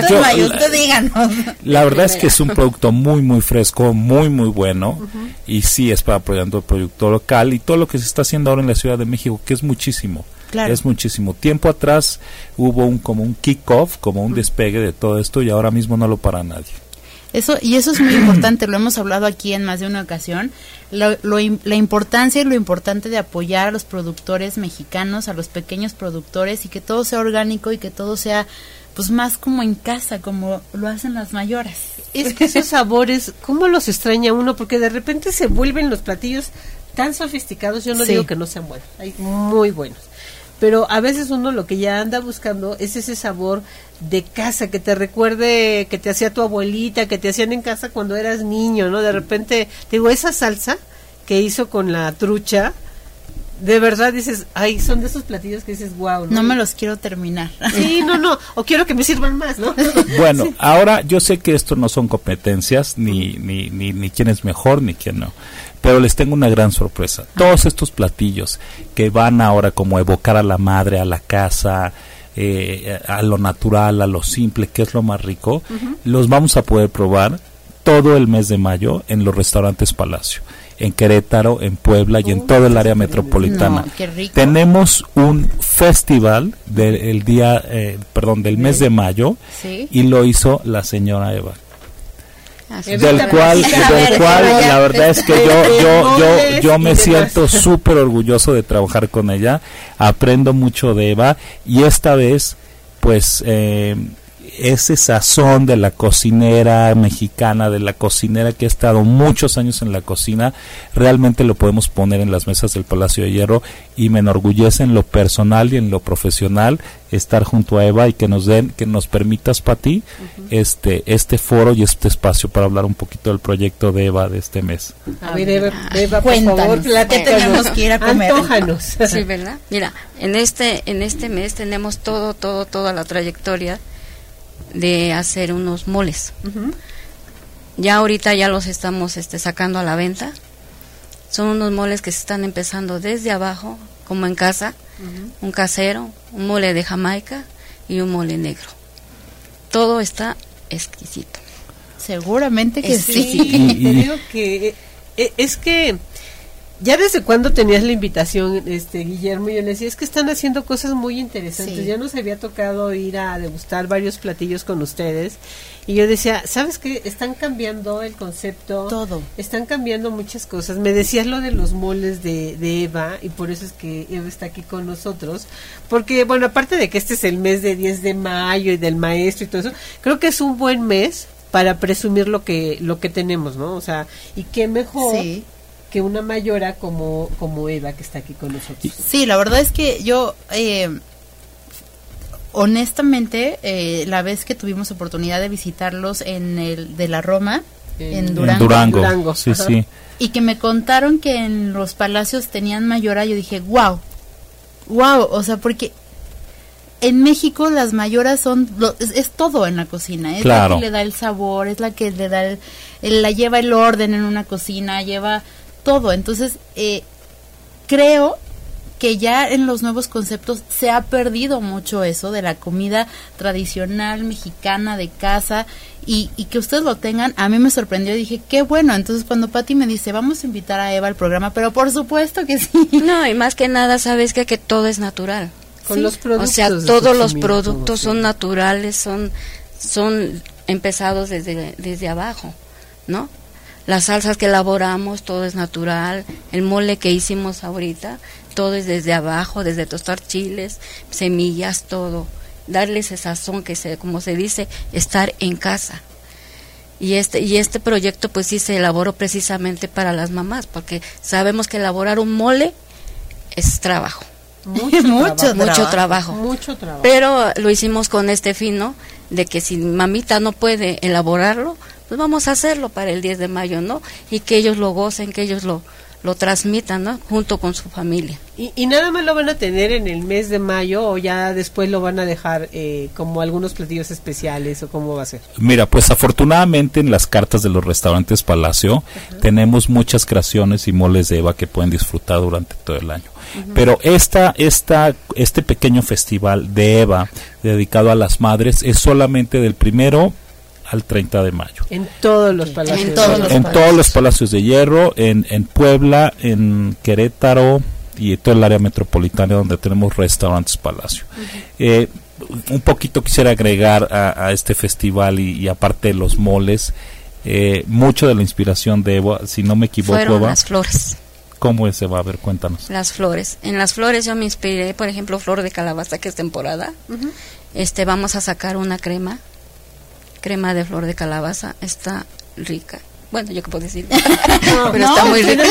La verdad es que es un producto muy muy fresco, muy muy bueno, y sí es para apoyando el producto local y todo lo que se está haciendo ahora en la Ciudad de México, que es muchísimo. Claro. Es muchísimo. Tiempo atrás hubo como un kick-off, como un despegue de todo esto, y ahora mismo no lo para nadie. Eso es muy importante, lo hemos hablado aquí en más de una ocasión, la importancia y lo importante de apoyar a los productores mexicanos, a los pequeños productores, y que todo sea orgánico y que todo sea pues más como en casa, como lo hacen las mayoras. Es que esos sabores, ¿cómo los extraña uno? Porque de repente se vuelven los platillos tan sofisticados, yo no digo que no sean buenos, hay muy buenos. Pero a veces uno lo que ya anda buscando es ese sabor de casa, que te recuerde que te hacía tu abuelita, que te hacían en casa cuando eras niño, ¿no? De repente, digo, esa salsa que hizo con la trucha, de verdad dices, ay, son de esos platillos que dices, wow, ¿no? No me los quiero terminar. Sí, no, o quiero que me sirvan más, ¿no? Bueno, ahora yo sé que esto no son competencias, ni quién es mejor, ni quién no. Pero les tengo una gran sorpresa. Todos estos platillos que van ahora como a evocar a la madre, a la casa, a lo natural, a lo simple, que es lo más rico, los vamos a poder probar todo el mes de mayo en los restaurantes Palacio, en Querétaro, en Puebla y en todo el área metropolitana. No, qué rico. Tenemos un festival del mes de mayo, y lo hizo la señora Eva. Del cual la verdad es que yo me siento súper orgulloso de trabajar con ella, aprendo mucho de Eva, y esta vez pues ese sazón de la cocinera mexicana, de la cocinera que ha estado muchos años en la cocina, realmente lo podemos poner en las mesas del Palacio de Hierro, y me enorgullece en lo personal y en lo profesional estar junto a Eva y que nos permitas, Pati, este foro y este espacio para hablar un poquito del proyecto de Eva de este mes. A ver, Eva, por favor, ¿qué tenemos que ir a comer? Antójanos. Sí, ¿verdad? Mira, en este mes tenemos toda la trayectoria de hacer unos moles. Ya ahorita ya los estamos sacando a la venta. Son unos moles que se están empezando desde abajo, como en casa, un casero, un mole de Jamaica y un mole negro. Todo está exquisito. Seguramente que sí. Te digo que es que ya desde cuando tenías la invitación, Guillermo, yo le decía, es que están haciendo cosas muy interesantes. Sí. Ya nos había tocado ir a degustar varios platillos con ustedes, y yo decía, ¿sabes qué? Están cambiando el concepto. Todo. Están cambiando muchas cosas. Me decías lo de los moles de Eva, y por eso es que Eva está aquí con nosotros, porque, bueno, aparte de que este es el mes de 10 de mayo y del maestro y todo eso, creo que es un buen mes para presumir lo que tenemos, ¿no? O sea, y qué mejor... Sí. Que una mayora como Eva, que está aquí con nosotros. Sí, la verdad es que yo, honestamente, la vez que tuvimos oportunidad de visitarlos en el de la Roma, en Durango. Sí, sí. Y que me contaron que en los palacios tenían mayora, yo dije, wow, o sea, porque en México las mayoras es todo en la cocina, es la que le da el sabor, es la que le da la lleva el orden en una cocina, lleva todo. Entonces creo que ya en los nuevos conceptos se ha perdido mucho eso de la comida tradicional mexicana de casa, y que ustedes lo tengan, a mí me sorprendió y dije, qué bueno. Entonces cuando Pati me dice, vamos a invitar a Eva al programa, pero por supuesto que sí. No, y más que nada, sabes que todo es natural. Con los productos, o sea, todos los productos son naturales, son empezados desde abajo, ¿no? Las salsas que elaboramos, todo es natural. El mole que hicimos ahorita, todo es desde abajo, desde tostar chiles, semillas, todo. Darle ese sazón como se dice, estar en casa. Y este proyecto pues sí se elaboró precisamente para las mamás, porque sabemos que elaborar un mole es trabajo. Mucho trabajo. Pero lo hicimos con este fino de que si mamita no puede elaborarlo, pues vamos a hacerlo para el 10 de mayo, ¿no? Y que ellos lo gocen, que ellos lo transmitan, ¿no? Junto con su familia. ¿Y nada más lo van a tener en el mes de mayo, o ya después lo van a dejar como algunos platillos especiales, o cómo va a ser? Mira, pues afortunadamente en las cartas de los restaurantes Palacio tenemos muchas creaciones y moles de Eva que pueden disfrutar durante todo el año. Pero este pequeño festival de Eva dedicado a las madres es solamente del 1 al 30 de mayo. En todos los palacios. En todos los palacios de hierro, en Puebla, en Querétaro y todo el área metropolitana donde tenemos restaurantes Palacio. Un poquito quisiera agregar a este festival y aparte de los moles, mucho de la inspiración de Eva, si no me equivoco, fueron las flores. ¿Cómo es, Eva? A ver, cuéntanos. Las flores. En las flores yo me inspiré, por ejemplo, flor de calabaza, que es temporada. Vamos a sacar una crema de flor de calabaza, está rica. Bueno, yo qué puedo decir. Pero está muy rica.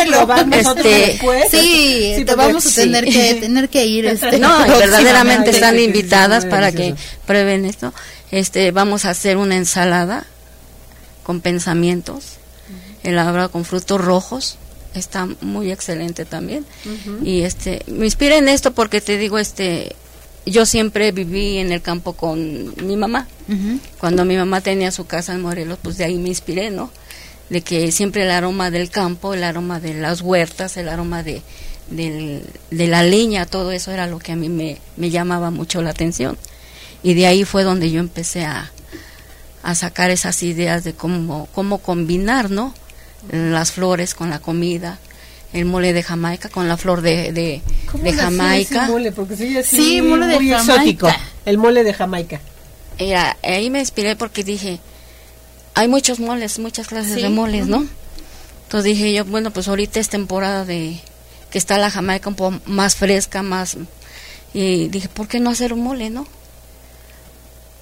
Sí, te vamos a tener que ir. No, verdaderamente están invitadas para que prueben esto. Vamos a hacer una ensalada con pensamientos, elaborada con frutos rojos. Está muy excelente también. Y me inspiré en esto porque te digo, yo siempre viví en el campo con mi mamá. Cuando mi mamá tenía su casa en Morelos, pues de ahí me inspiré, ¿no? De que siempre el aroma del campo, el aroma de las huertas, el aroma de la leña, todo eso era lo que a mí me llamaba mucho la atención. Y de ahí fue donde yo empecé a sacar esas ideas de cómo combinar, ¿no? Las flores con la comida, el mole de Jamaica con la flor de Jamaica. Mole? Porque sí, mole de Jamaica. Exótico, el mole de Jamaica. Ahí me inspiré porque dije, hay muchos moles, muchas clases de moles, ¿no? Entonces dije yo, bueno, pues ahorita es temporada de que está la Jamaica un poco más fresca, y dije, ¿por qué no hacer un mole, no?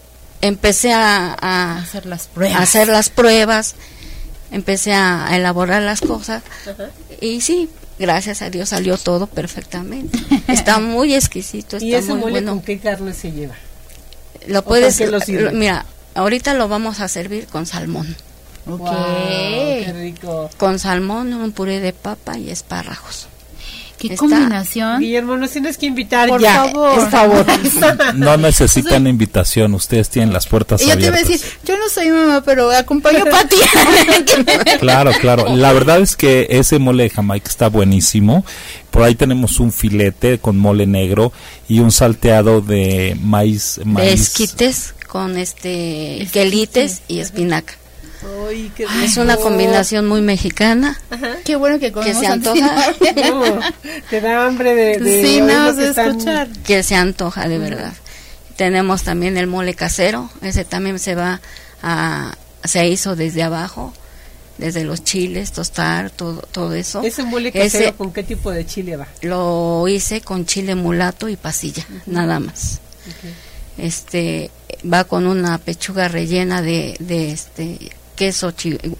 empecé a hacer las pruebas, empecé a elaborar las cosas. Ajá. Y sí, gracias a Dios salió todo perfectamente. Está muy exquisito, está ¿Y ese muy mole bueno. con qué carne se lleva? Lo puedes, mira, ahorita lo vamos a servir con salmón. Okay. Wow, qué rico. Con salmón, un puré de papa y espárragos. ¿Qué combinación? Guillermo, nos tienes que invitar por ya, favor. No necesitan invitación, ustedes tienen las puertas abiertas. Yo te iba a decir, yo no soy mamá, pero acompaño a Pati. Claro. La verdad es que ese mole de Jamaica está buenísimo. Por ahí tenemos un filete con mole negro y un salteado de maíz. De esquites con quelites y espinaca. Ay, qué es una combinación muy mexicana. Ajá. Qué bueno que comemos. Que se antoja. Te da hambre de sí, no, de escuchar. Que se antoja de verdad. Tenemos también el mole casero. Ese también se hizo desde abajo, desde los chiles, tostar, todo eso. ¿Ese mole casero con qué tipo de chile va? Lo hice con chile mulato y pasilla, nada más. Okay. Va con una pechuga rellena de queso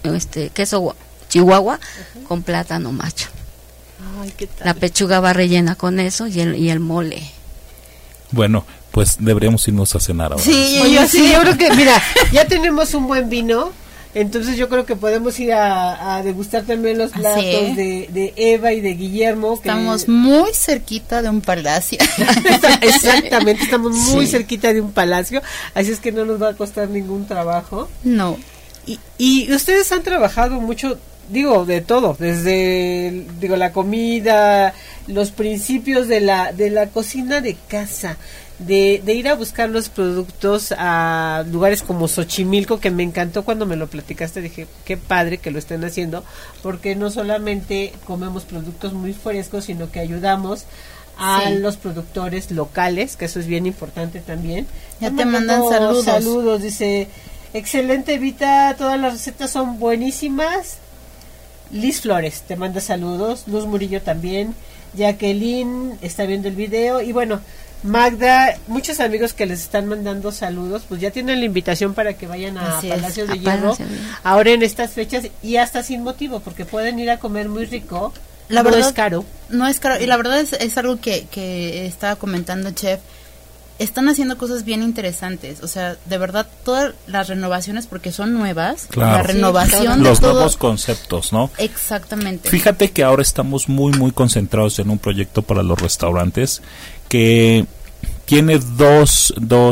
chihuahua con plátano macho. Ay, ¿qué tal? La pechuga va rellena con eso y el mole. Bueno, pues deberíamos irnos a cenar ahora. Sí, yo creo que, mira, ya tenemos un buen vino, entonces yo creo que podemos ir a degustar también los platos de Eva y de Guillermo. Estamos muy cerquita de un palacio. Exactamente, estamos muy cerquita de un palacio, así es que no nos va a costar ningún trabajo. No. Y ustedes han trabajado mucho, de todo, desde la comida, los principios de la cocina de casa, de ir a buscar los productos a lugares como Xochimilco, que me encantó cuando me lo platicaste. Dije, qué padre que lo estén haciendo, porque no solamente comemos productos muy frescos, sino que ayudamos a los productores locales, que eso es bien importante también. Ya te mandan saludos. Saludos, dice: excelente, Evita, todas las recetas son buenísimas. Liz Flores te manda saludos, Luz Murillo también, Jacqueline está viendo el video, y bueno, Magda, muchos amigos que les están mandando saludos, pues ya tienen la invitación para que vayan a Palacio de Hierro ahora en estas fechas, y hasta sin motivo, porque pueden ir a comer muy rico. La verdad, no es caro. No es caro, y la verdad es algo que estaba comentando Chef. Están haciendo cosas bien interesantes, o sea, de verdad, todas las renovaciones, porque son nuevas, la renovación de los todo, nuevos conceptos, ¿no? Exactamente. Fíjate que ahora estamos muy concentrados en un proyecto para los restaurantes que tiene dos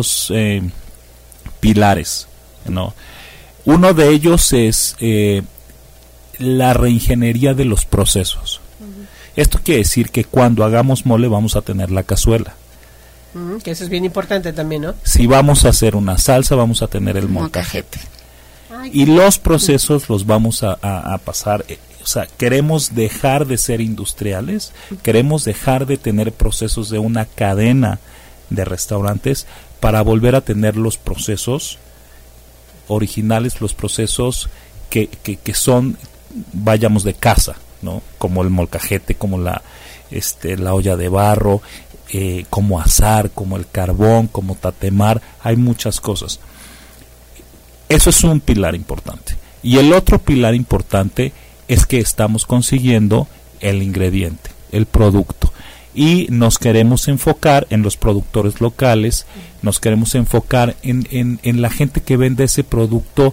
pilares, ¿no? Uno de ellos es la reingeniería de los procesos. Esto quiere decir que cuando hagamos mole vamos a tener la cazuela. Que eso es bien importante también, ¿no? Si vamos a hacer una salsa, vamos a tener el molcajete. Y los procesos los vamos a pasar. O sea, queremos dejar de ser industriales, queremos dejar de tener procesos de una cadena de restaurantes para volver a tener los procesos originales, los procesos que son, vayamos, de casa, ¿no? Como el molcajete, como la olla de barro, como asar, como el carbón, como tatemar. Hay muchas cosas. Eso es un pilar importante. Y el otro pilar importante es que estamos consiguiendo el ingrediente, el producto. Y nos queremos enfocar en los productores locales, nos queremos enfocar en la gente que vende ese producto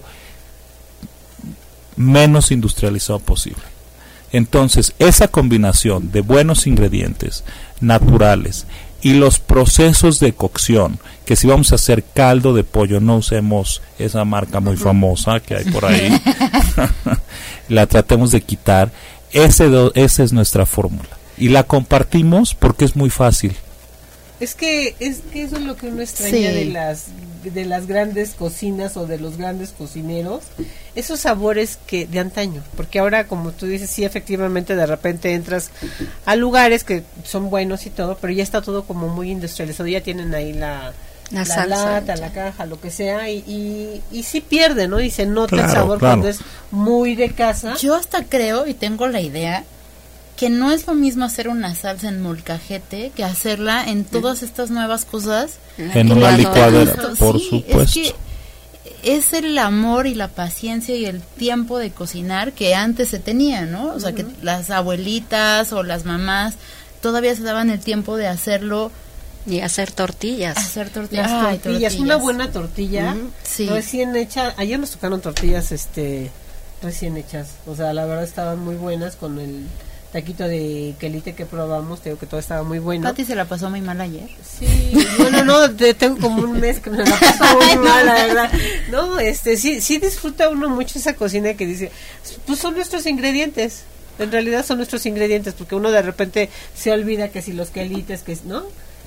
menos industrializado posible. Entonces, esa combinación de buenos ingredientes naturales y los procesos de cocción, que si vamos a hacer caldo de pollo, no usemos esa marca muy famosa que hay por ahí, la tratemos de quitar. Esa es nuestra fórmula y la compartimos porque es muy fácil. Es que eso es lo que uno extraña de las grandes cocinas o de los grandes cocineros, esos sabores que de antaño, porque ahora, como tú dices, sí, efectivamente de repente entras a lugares que son buenos y todo, pero ya está todo como muy industrializado, ya tienen ahí la lata, la caja, lo que sea, y sí pierde, ¿no? Y se nota el sabor cuando es muy de casa. Yo hasta creo, y tengo la idea, que no es lo mismo hacer una salsa en molcajete que hacerla en todas estas nuevas cosas. En una licuadora, por supuesto. es el amor y la paciencia y el tiempo de cocinar que antes se tenía, ¿no? O sea, que las abuelitas o las mamás todavía se daban el tiempo de hacerlo. Y hacer tortillas. Tortillas. Una buena tortilla recién hecha. Ayer nos tocaron tortillas recién hechas. O sea, la verdad estaban muy buenas con el taquito de quelite que probamos. Te digo que todo estaba muy bueno. Pati se la pasó muy mal ayer. Sí, no, tengo como un mes que me la pasó muy mal, la verdad. No, sí disfruta uno mucho esa cocina que dice, pues son nuestros ingredientes. En realidad son nuestros ingredientes, porque uno de repente se olvida que si los quelites, que ¿no?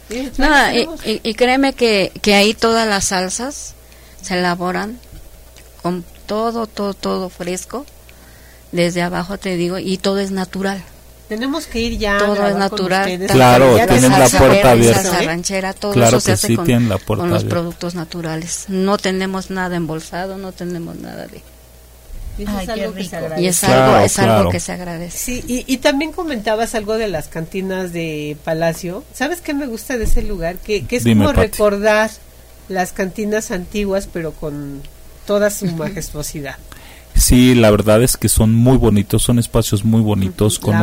Y créeme que ahí todas las salsas se elaboran con todo fresco, desde abajo te digo, y todo es natural. Tenemos que ir ya. Todo es natural. Claro, tienen la puerta abierta. Salsa ranchera, todo claro eso se hace con los productos naturales. No tenemos nada embolsado, no tenemos nada de... Es algo que se agradece. Y es algo que se agradece. Sí, y también comentabas algo de las cantinas de Palacio. ¿Sabes qué me gusta de ese lugar? Que es como recordar las cantinas antiguas, pero con toda su majestuosidad. Sí, la verdad es que son muy bonitos, son espacios muy bonitos, con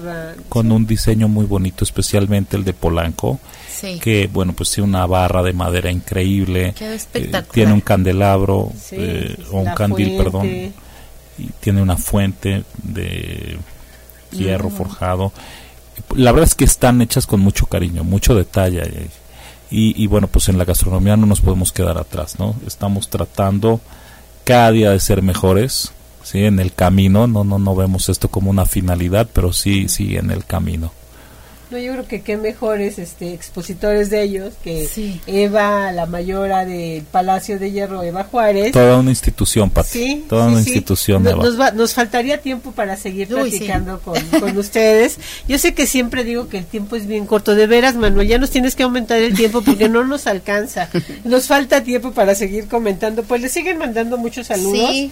un diseño muy bonito, especialmente el de Polanco, que bueno, pues tiene una barra de madera increíble, tiene un candelabro, o un candil, perdón, y tiene una fuente de hierro forjado. La verdad es que están hechas con mucho cariño, mucho detalle, y bueno, pues en la gastronomía no nos podemos quedar atrás, ¿no? Estamos tratando cada día de ser mejores, sí, en el camino. No vemos esto como una finalidad, pero sí en el camino. No, yo creo que qué mejores expositores de ellos que Eva, la mayora del Palacio de Hierro, Eva Juárez. Toda una institución, Pati. Una institución. Nos faltaría tiempo para seguir platicando con ustedes. Yo sé que siempre digo que el tiempo es bien corto. De veras, Manuel, ya nos tienes que aumentar el tiempo porque no nos alcanza. Nos falta tiempo para seguir comentando. Pues les siguen mandando muchos saludos. Sí.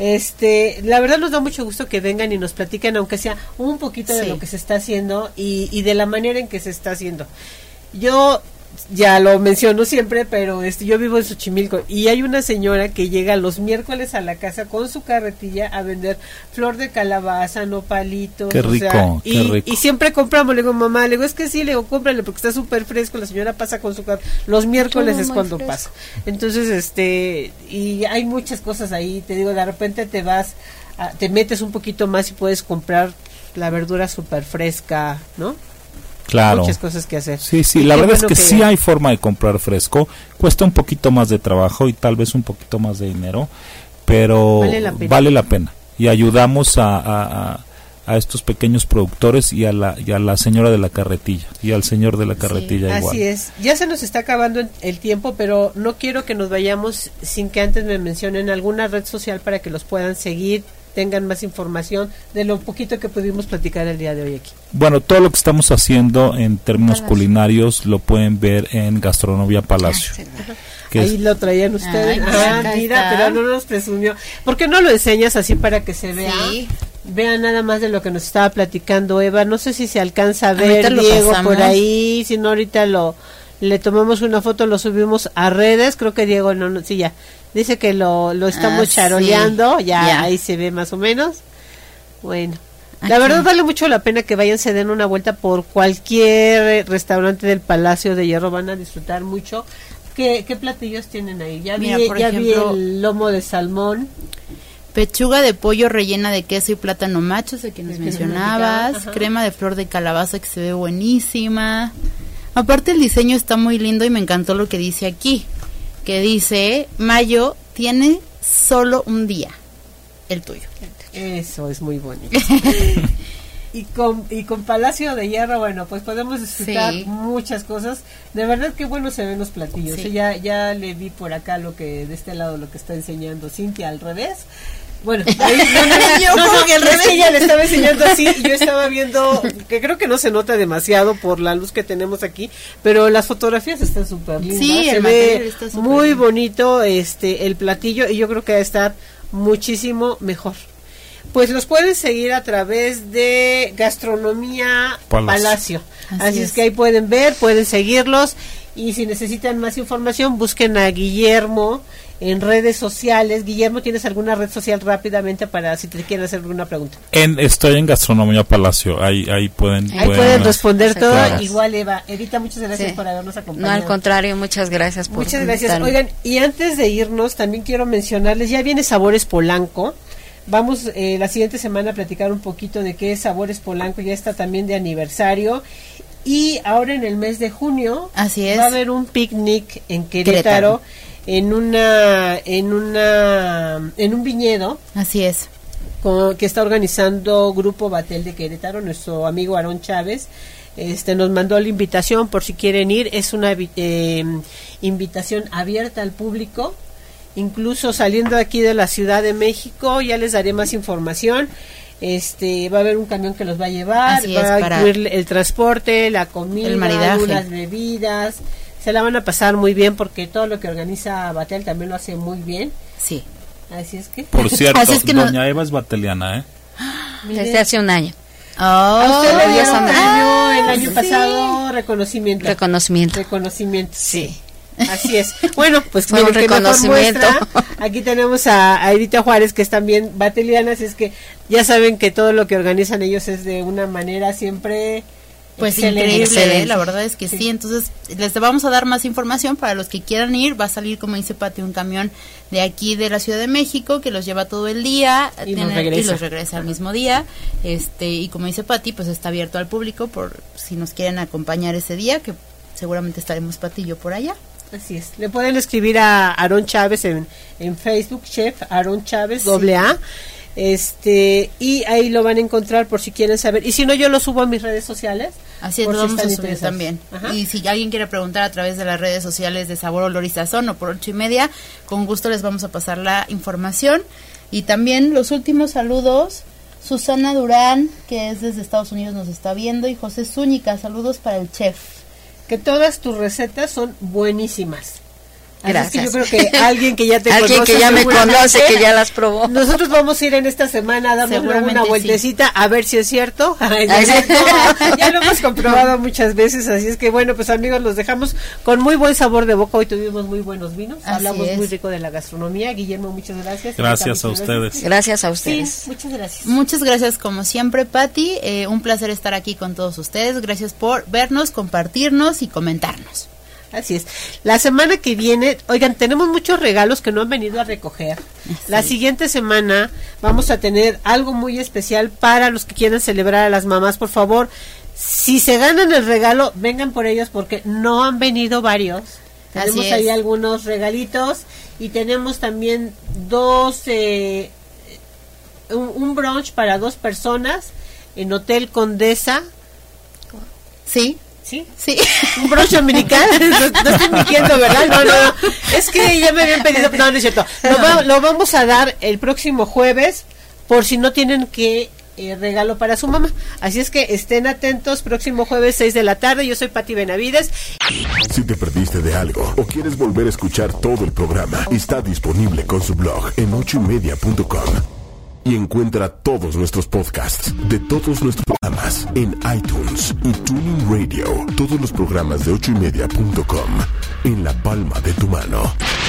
La verdad nos da mucho gusto que vengan y nos platiquen, aunque sea un poquito de lo que se está haciendo y de la manera en que se está haciendo. Yo ya lo menciono siempre, pero yo vivo en Xochimilco y hay una señora que llega los miércoles a la casa con su carretilla a vender flor de calabaza, nopalitos. Qué rico, qué rico. Y siempre compramos. Le digo, mamá, es que sí, le digo, cómprale porque está súper fresco. La señora pasa con su carro. Los miércoles es cuando pasa. Entonces, y hay muchas cosas ahí. Te digo, de repente te metes un poquito más y puedes comprar la verdura súper fresca, ¿no? Claro. Muchas cosas que hacer. Sí, la verdad es que sí hay forma de comprar fresco. Cuesta un poquito más de trabajo y tal vez un poquito más de dinero, pero vale la pena. Y ayudamos a estos pequeños productores y a la señora de la carretilla y al señor de la carretilla igual. Así es. Ya se nos está acabando el tiempo, pero no quiero que nos vayamos sin que antes me mencionen alguna red social para que los puedan seguir, tengan más información de lo poquito que pudimos platicar el día de hoy aquí. Bueno, todo lo que estamos haciendo en términos culinarios lo pueden ver en Gastronomía Palacio. Ahí lo traían ustedes. Mira, pero no nos presumió. ¿Por qué no lo enseñas así para que se vea? Sí. Vean nada más de lo que nos estaba platicando Eva. No sé si se alcanza a ver, Diego, por ahí. Si no, ahorita le tomamos una foto, lo subimos a redes. Creo que Diego sí, ya. Dice que lo estamos charoleando, ya ahí se ve más o menos. Bueno, la verdad vale mucho la pena que vayan, se den una vuelta por cualquier restaurante del Palacio de Hierro, van a disfrutar mucho. ¿Qué platillos tienen ahí? Ya vi el lomo de salmón. Pechuga de pollo rellena de queso y plátano macho, ese que nos mencionabas. Crema de flor de calabaza que se ve buenísima. Aparte el diseño está muy lindo y me encantó lo que dice aquí. Que dice, Mayo tiene solo un día, el tuyo. Eso es muy bonito. y con Palacio de Hierro, bueno, pues podemos disfrutar muchas cosas. De verdad que bueno se ven los platillos. Sí. Ya le vi por acá de este lado lo que está enseñando Cintia al revés. Bueno, ahí, que el revés ella le estaba enseñando así y yo estaba viendo, que creo que no se nota demasiado por la luz que tenemos aquí, pero las fotografías están súper lindas. Sí, se ve muy bonito el platillo y yo creo que va a estar muchísimo mejor. Pues los pueden seguir a través de Gastronomía Palacio. Así es que ahí pueden ver, pueden seguirlos y si necesitan más información busquen a Guillermo en redes sociales. Guillermo, ¿tienes alguna red social rápidamente para si te quieren hacer alguna pregunta? Estoy en Gastronomía Palacio, ahí pueden responder todo. Claro. Igual Evita, muchas gracias por habernos acompañado. No, al contrario, muchas gracias por Muchas gracias. Oigan, y antes de irnos, también quiero mencionarles, ya viene Sabores Polanco. Vamos la siguiente semana a platicar un poquito de qué es Sabores Polanco, ya está también de aniversario. Y ahora en el mes de junio así es, va a haber un picnic en Querétaro. En un viñedo. Así es. Que está organizando Grupo Batel de Querétaro, nuestro amigo Aarón Chávez. Nos mandó la invitación por si quieren ir. Es una invitación abierta al público. Incluso saliendo aquí de la Ciudad de México, ya les daré más información. Va a haber un camión que los va a llevar, va a incluir el transporte, la comida, el maridaje, las bebidas. Se la van a pasar muy bien porque todo lo que organiza Batel también lo hace muy bien. Sí. Así es que. Por cierto, doña Eva es bateliana, ¿eh? Desde hace un año. A usted le dieron el año pasado reconocimiento. Sí. Así es. Bueno, pues fue un reconocimiento. Aquí tenemos a Edita Juárez, que es también bateliana, así es que ya saben que todo lo que organizan ellos es de una manera siempre pues increíble, la verdad es que sí. Entonces les vamos a dar más información para los que quieran ir. Va a salir, como dice Pati, un camión de aquí de la Ciudad de México que los lleva todo el día y los regresa al mismo día. Y como dice Pati, pues está abierto al público por si nos quieren acompañar ese día, que seguramente estaremos Pati y yo por allá. Así es. Le pueden escribir a Aarón Chávez en Facebook, Chef Aarón Chávez, AA. Y ahí lo van a encontrar por si quieren saber. Y si no, yo lo subo a mis redes sociales. Así es, lo vamos a subir también. Ajá. Y si alguien quiere preguntar a través de las redes sociales de Sabor, Olor y Sazón o por 8:30, con gusto les vamos a pasar la información. Y también los últimos saludos. Susana Durán, que es desde Estados Unidos, nos está viendo. Y José Zúñiga, saludos para el chef. Que todas tus recetas son buenísimas. Gracias. Es que yo creo que alguien que ya te conoce, alguien que ya me conoce, que ya las probó. Nosotros vamos a ir en esta semana a darnos una vueltecita a ver si es cierto. Ya lo hemos comprobado muchas veces, así es que bueno, pues amigos, los dejamos con muy buen sabor de boca. Hoy tuvimos muy buenos vinos, hablamos muy rico de la gastronomía. Guillermo, muchas gracias. Gracias a ustedes. Gracias a ustedes. Sí, muchas gracias. Muchas gracias como siempre, Pati. Un placer estar aquí con todos ustedes. Gracias por vernos, compartirnos y comentarnos. Así es. La semana que viene, oigan, tenemos muchos regalos que no han venido a recoger. Sí. La siguiente semana vamos a tener algo muy especial para los que quieran celebrar a las mamás. Por favor, si se ganan el regalo, vengan por ellos porque no han venido varios. Tenemos ahí algunos regalitos y tenemos también un brunch para 2 personas en Hotel Condesa. Sí. Sí, un brunch dominical. No estoy mintiendo, ¿verdad? No. Es que ya me habían pedido. No es cierto. Lo vamos a dar el próximo jueves por si no tienen regalo para su mamá. Así es que estén atentos. Próximo jueves 6 de la tarde. Yo soy Pati Benavides. Si te perdiste de algo o quieres volver a escuchar todo el programa, está disponible con su blog en 8ymedia.com. Y encuentra todos nuestros podcasts de todos nuestros programas en iTunes y TuneIn Radio. Todos los programas de 8ymedia.com en la palma de tu mano.